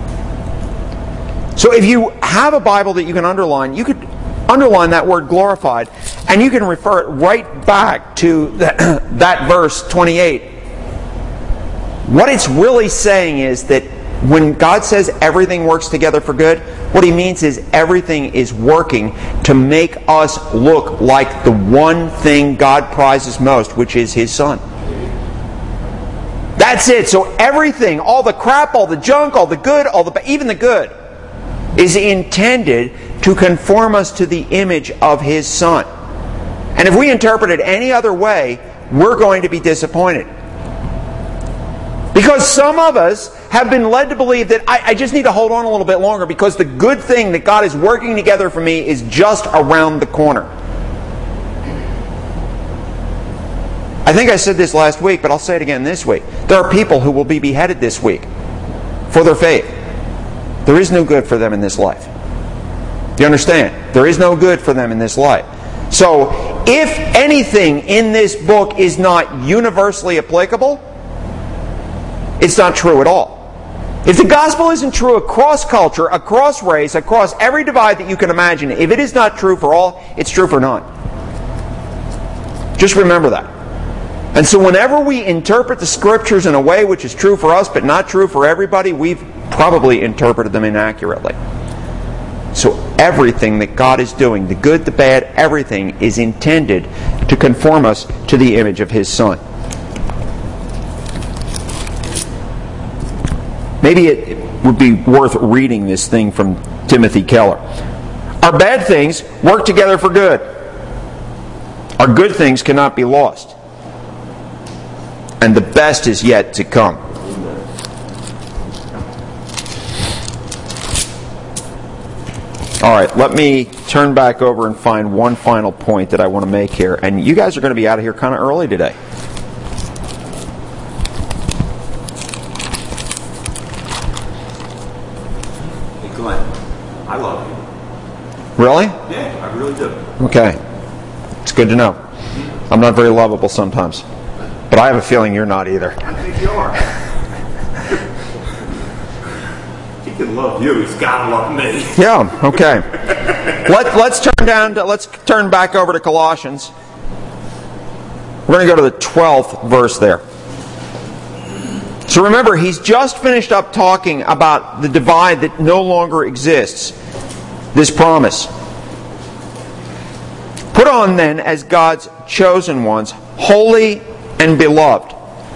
So if you have a Bible that you can underline, you could underline that word glorified, and you can refer it right back to that verse 28. What it's really saying is that when God says everything works together for good, what he means is everything is working to make us look like the one thing God prizes most, which is his Son. That's it. So everything, all the crap, all the junk, all the good, even the good, is intended to conform us to the image of his Son. And if we interpret it any other way, we're going to be disappointed. Because some of us have been led to believe that I just need to hold on a little bit longer because the good thing that God is working together for me is just around the corner. I think I said this last week, but I'll say it again this week. There are people who will be beheaded this week for their faith. There is no good for them in this life. Do you understand? There is no good for them in this life. So, if anything in this book is not universally applicable, it's not true at all. If the gospel isn't true across culture, across race, across every divide that you can imagine, if it is not true for all, it's true for none. Just remember that. And so whenever we interpret the Scriptures in a way which is true for us but not true for everybody, we've probably interpreted them inaccurately. So everything that God is doing, the good, the bad, everything is intended to conform us to the image of his Son. Maybe it would be worth reading this thing from Timothy Keller. Our bad things work together for good. Our good things cannot be lost. And the best is yet to come. All right, let me turn back over and find one final point that I want to make here. And you guys are going to be out of here kind of early today. I love you. Really? Yeah, I really do. Okay. It's good to know. I'm not very lovable sometimes. But I have a feeling you're not either. I think you are. He can love you. He's got to love me. Yeah, okay. Let's turn back over to Colossians. We're going to go to the 12th verse there. So remember, he's just finished up talking about the divide that no longer exists. This promise. Put on then as God's chosen ones, holy and beloved.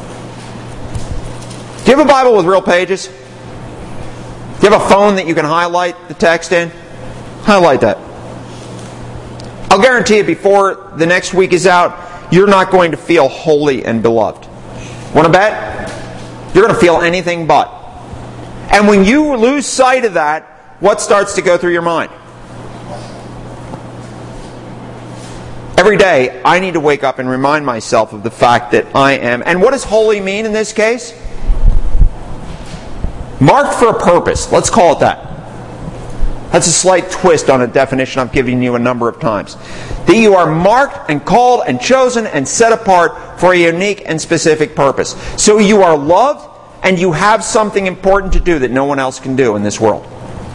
Do you have a Bible with real pages? Do you have a phone that you can highlight the text in? Highlight that. I'll guarantee you before the next week is out, you're not going to feel holy and beloved. Want to bet? You're going to feel anything but. And when you lose sight of that, what starts to go through your mind? Every day, I need to wake up and remind myself of the fact that I am. And what does holy mean in this case? Marked for a purpose. Let's call it that. That's a slight twist on a definition I've given you a number of times. That you are marked and called and chosen and set apart for a unique and specific purpose. So you are loved and you have something important to do that no one else can do in this world.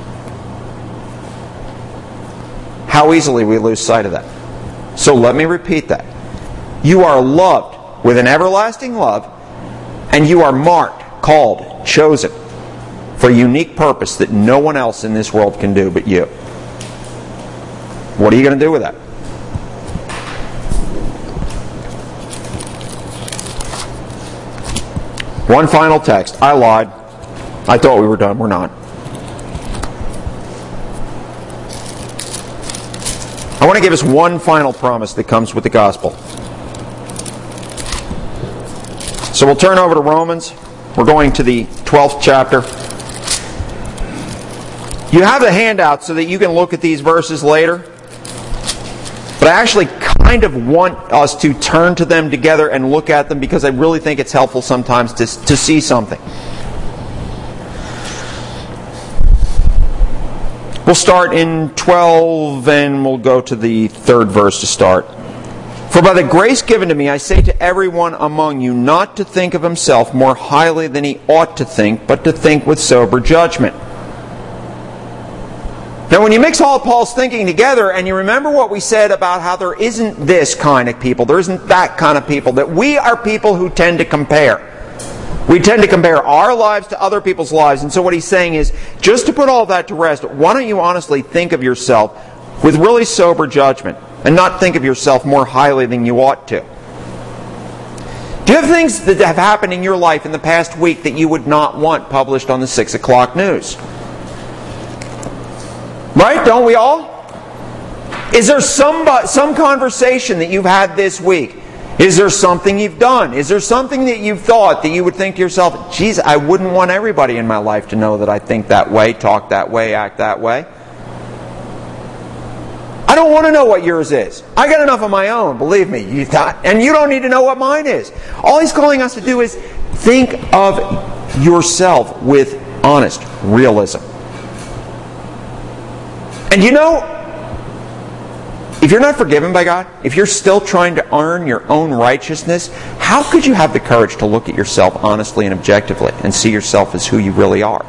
How easily we lose sight of that. So let me repeat that. You are loved with an everlasting love, and you are marked, called, chosen for a unique purpose that no one else in this world can do but you. What are you going to do with that? One final text. I lied. I thought we were done. We're not. I want to give us one final promise that comes with the gospel. So we'll turn over to Romans. We're going to the 12th chapter. You have the handout so that you can look at these verses later. But I actually kind of want us to turn to them together and look at them because I really think it's helpful sometimes to see something. We'll start in 12 and we'll go to the 3rd verse to start. For by the grace given to me, I say to everyone among you not to think of himself more highly than he ought to think, but to think with sober judgment. Now when you mix all of Paul's thinking together and you remember what we said about how there isn't this kind of people, there isn't that kind of people, that we are people who tend to compare. We tend to compare our lives to other people's lives. And so what he's saying is, just to put all that to rest, why don't you honestly think of yourself with really sober judgment and not think of yourself more highly than you ought to? Do you have things that have happened in your life in the past week that you would not want published on the 6 o'clock news? Right? Don't we all? Is there some conversation that you've had this week? Is there something you've done? Is there something that you've thought that you would think to yourself, geez, I wouldn't want everybody in my life to know that I think that way, talk that way, act that way? I don't want to know what yours is. I got enough of my own, believe me. And you don't need to know what mine is. All he's calling us to do is think of yourself with honest realism. And you know, if you're not forgiven by God, if you're still trying to earn your own righteousness, how could you have the courage to look at yourself honestly and objectively and see yourself as who you really are?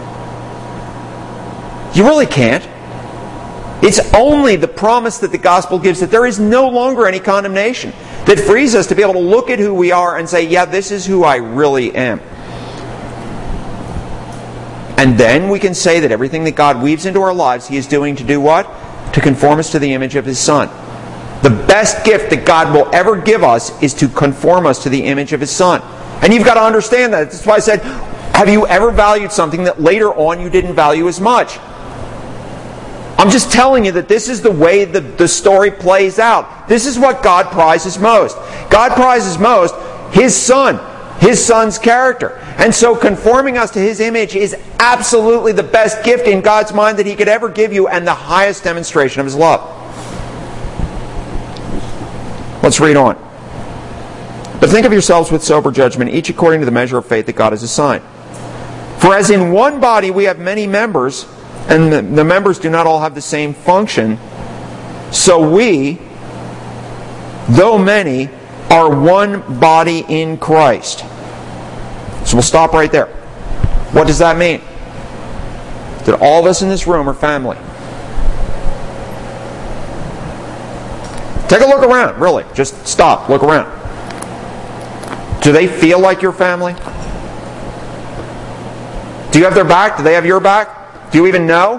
You really can't. It's only the promise that the gospel gives that there is no longer any condemnation that frees us to be able to look at who we are and say, yeah, this is who I really am. And then we can say that everything that God weaves into our lives, He is doing to do what? To conform us to the image of His Son. The best gift that God will ever give us is to conform us to the image of His Son. And you've got to understand that. That's why I said, have you ever valued something that later on you didn't value as much? I'm just telling you that this is the way the story plays out. This is what God prizes most. God prizes most His Son, His Son's character. And so conforming us to His image is absolutely the best gift in God's mind that He could ever give you and the highest demonstration of His love. Let's read on. But think of yourselves with sober judgment, each according to the measure of faith that God has assigned. For as in one body we have many members, and the members do not all have the same function, so we, though many, are one body in Christ. So we'll stop right there. What does that mean? That all of us in this room are family. Take a look around, really. Just stop, look around. Do they feel like your family? Do you have their back? Do they have your back? Do you even know?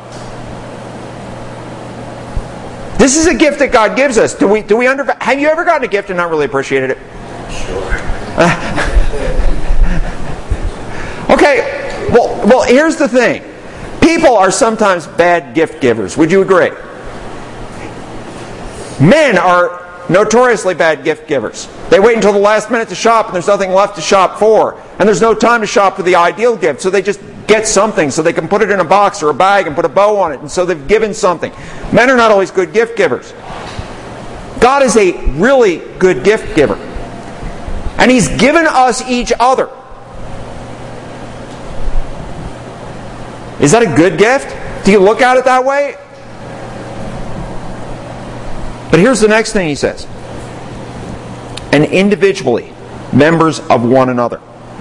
This is a gift that God gives us. Have you ever gotten a gift and not really appreciated it? Sure. Okay, well, here's the thing. People are sometimes bad gift givers. Would you agree? Men are notoriously bad gift givers. They wait until the last minute to shop and there's nothing left to shop for. And there's no time to shop for the ideal gift, so they just get something so they can put it in a box or a bag and put a bow on it, and so they've given something. Men are not always good gift givers. God is a really good gift giver. And He's given us each other. Is that a good gift? Do you look at it that way? But here's the next thing he says. And individually, members of one another.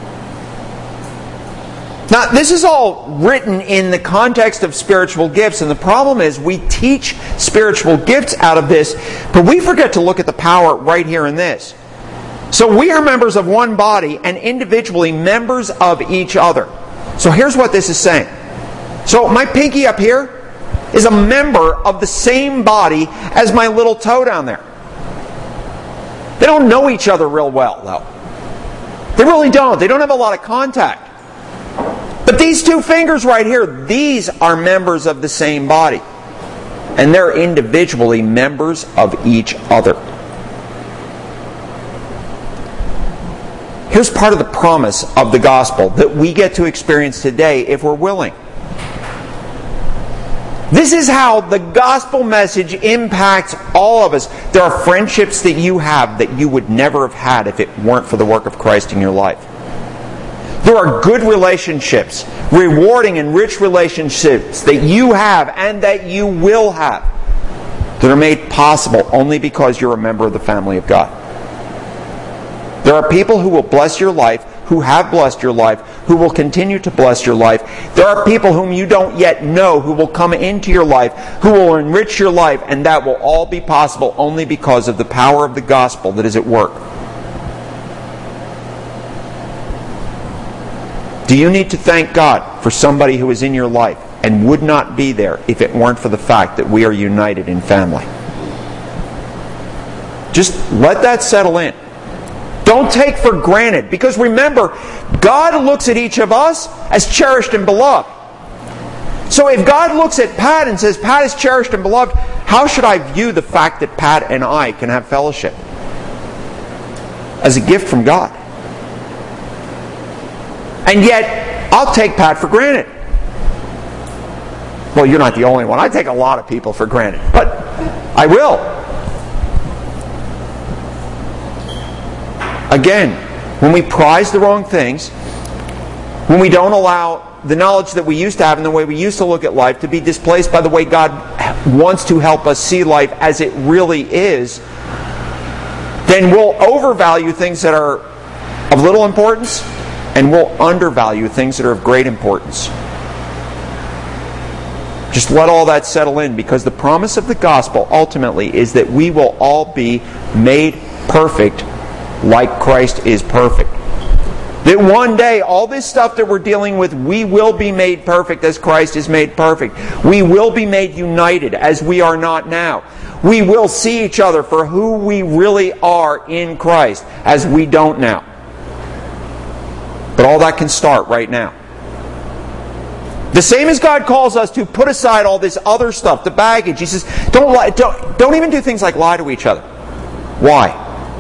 Now, this is all written in the context of spiritual gifts, and the problem is we teach spiritual gifts out of this, but we forget to look at the power right here in this. So we are members of one body and individually members of each other. So here's what this is saying. So my pinky up here is a member of the same body as my little toe down there. They don't know each other real well, though. They really don't. They don't have a lot of contact. But these two fingers right here, these are members of the same body. And they're individually members of each other. Here's part of the promise of the gospel that we get to experience today if we're willing. This is how the gospel message impacts all of us. There are friendships that you have that you would never have had if it weren't for the work of Christ in your life. There are good relationships, rewarding and rich relationships that you have and that you will have that are made possible only because you're a member of the family of God. There are people who will bless your life, who have blessed your life, who will continue to bless your life. There are people whom you don't yet know who will come into your life, who will enrich your life, and that will all be possible only because of the power of the gospel that is at work. Do you need to thank God for somebody who is in your life and would not be there if it weren't for the fact that we are united in family? Just let that settle in. Don't take for granted, because remember, God looks at each of us as cherished and beloved. So if God looks at Pat and says, Pat is cherished and beloved, how should I view the fact that Pat and I can have fellowship? As a gift from God. And yet, I'll take Pat for granted. Well, you're not the only one. I take a lot of people for granted. But I will. Again, when we prize the wrong things, when we don't allow the knowledge that we used to have and the way we used to look at life to be displaced by the way God wants to help us see life as it really is, then we'll overvalue things that are of little importance, and we'll undervalue things that are of great importance. Just let all that settle in, because the promise of the gospel ultimately is that we will all be made perfect like Christ is perfect. That one day, all this stuff that we're dealing with, we will be made perfect as Christ is made perfect. We will be made united as we are not now. We will see each other for who we really are in Christ as we don't now. But all that can start right now. The same as God calls us to put aside all this other stuff, the baggage. He says, don't lie, don't even do things like lie to each other. Why?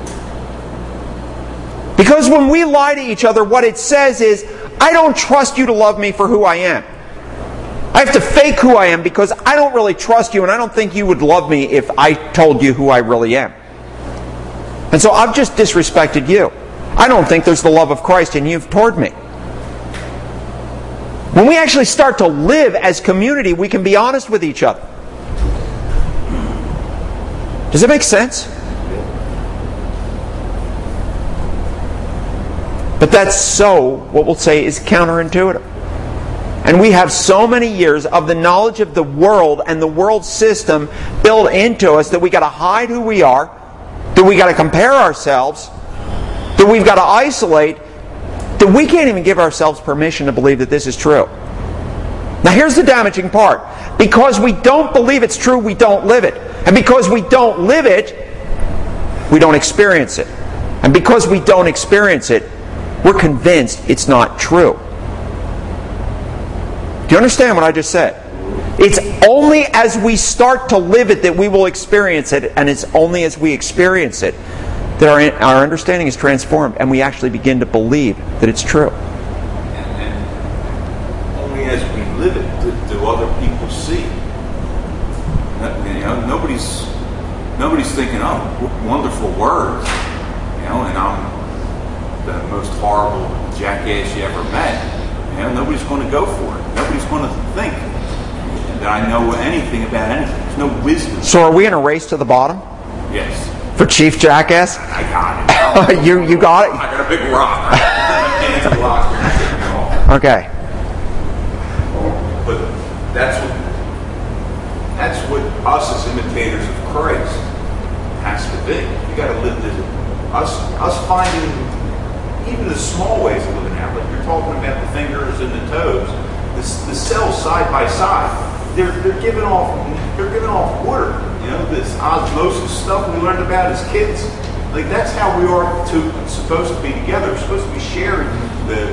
Because when we lie to each other, what it says is, I don't trust you to love me for who I am. I have to fake who I am because I don't really trust you, and I don't think you would love me if I told you who I really am. And so I've just disrespected you. I don't think there's the love of Christ in you toward me. When we actually start to live as community, we can be honest with each other. Does it make sense? But that's so, what we'll say, is counterintuitive. And we have so many years of the knowledge of the world and the world system built into us that we got to hide who we are, that we got to compare ourselves, that we've got to isolate, that we can't even give ourselves permission to believe that this is true. Now here's the damaging part. Because we don't believe it's true, we don't live it. And because we don't live it, we don't experience it. And because we don't experience it, we're convinced it's not true. Do you understand what I just said? It's only as we start to live it that we will experience it, and it's only as we experience it that our understanding is transformed and we actually begin to believe that it's true. And only as we live it do other people see. Nobody's thinking, oh, wonderful words, and I'm the most horrible jackass you ever met. Nobody's going to go for it. Nobody's going to think that I know anything about anything. There's no wisdom. So are we in a race to the bottom? Yes. For Chief Jackass? I got it. You got it? I got a big rock. Hands are locked. Okay. But that's what us as imitators of Christ has to be. You got to live this. Us finding even the small ways of living out. Like you're talking about the fingers and the toes, the cells side by side. They're giving off water. You know, this osmosis stuff we learned about as kids. Like that's how we are supposed to be together. We're supposed to be sharing the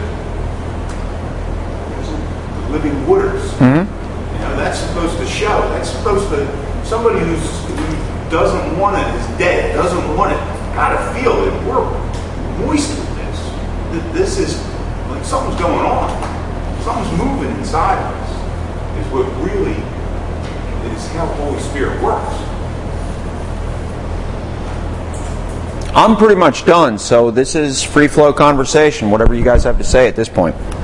living waters. Mm-hmm. You know, that's supposed to show. That's supposed to somebody who doesn't want it is dead. Doesn't want it. Got to feel it. We're moist with this. This is like something's going on. Something's moving inside of us. Is what really is how the Holy Spirit works. I'm pretty much done, so this is free flow conversation, whatever you guys have to say at this point.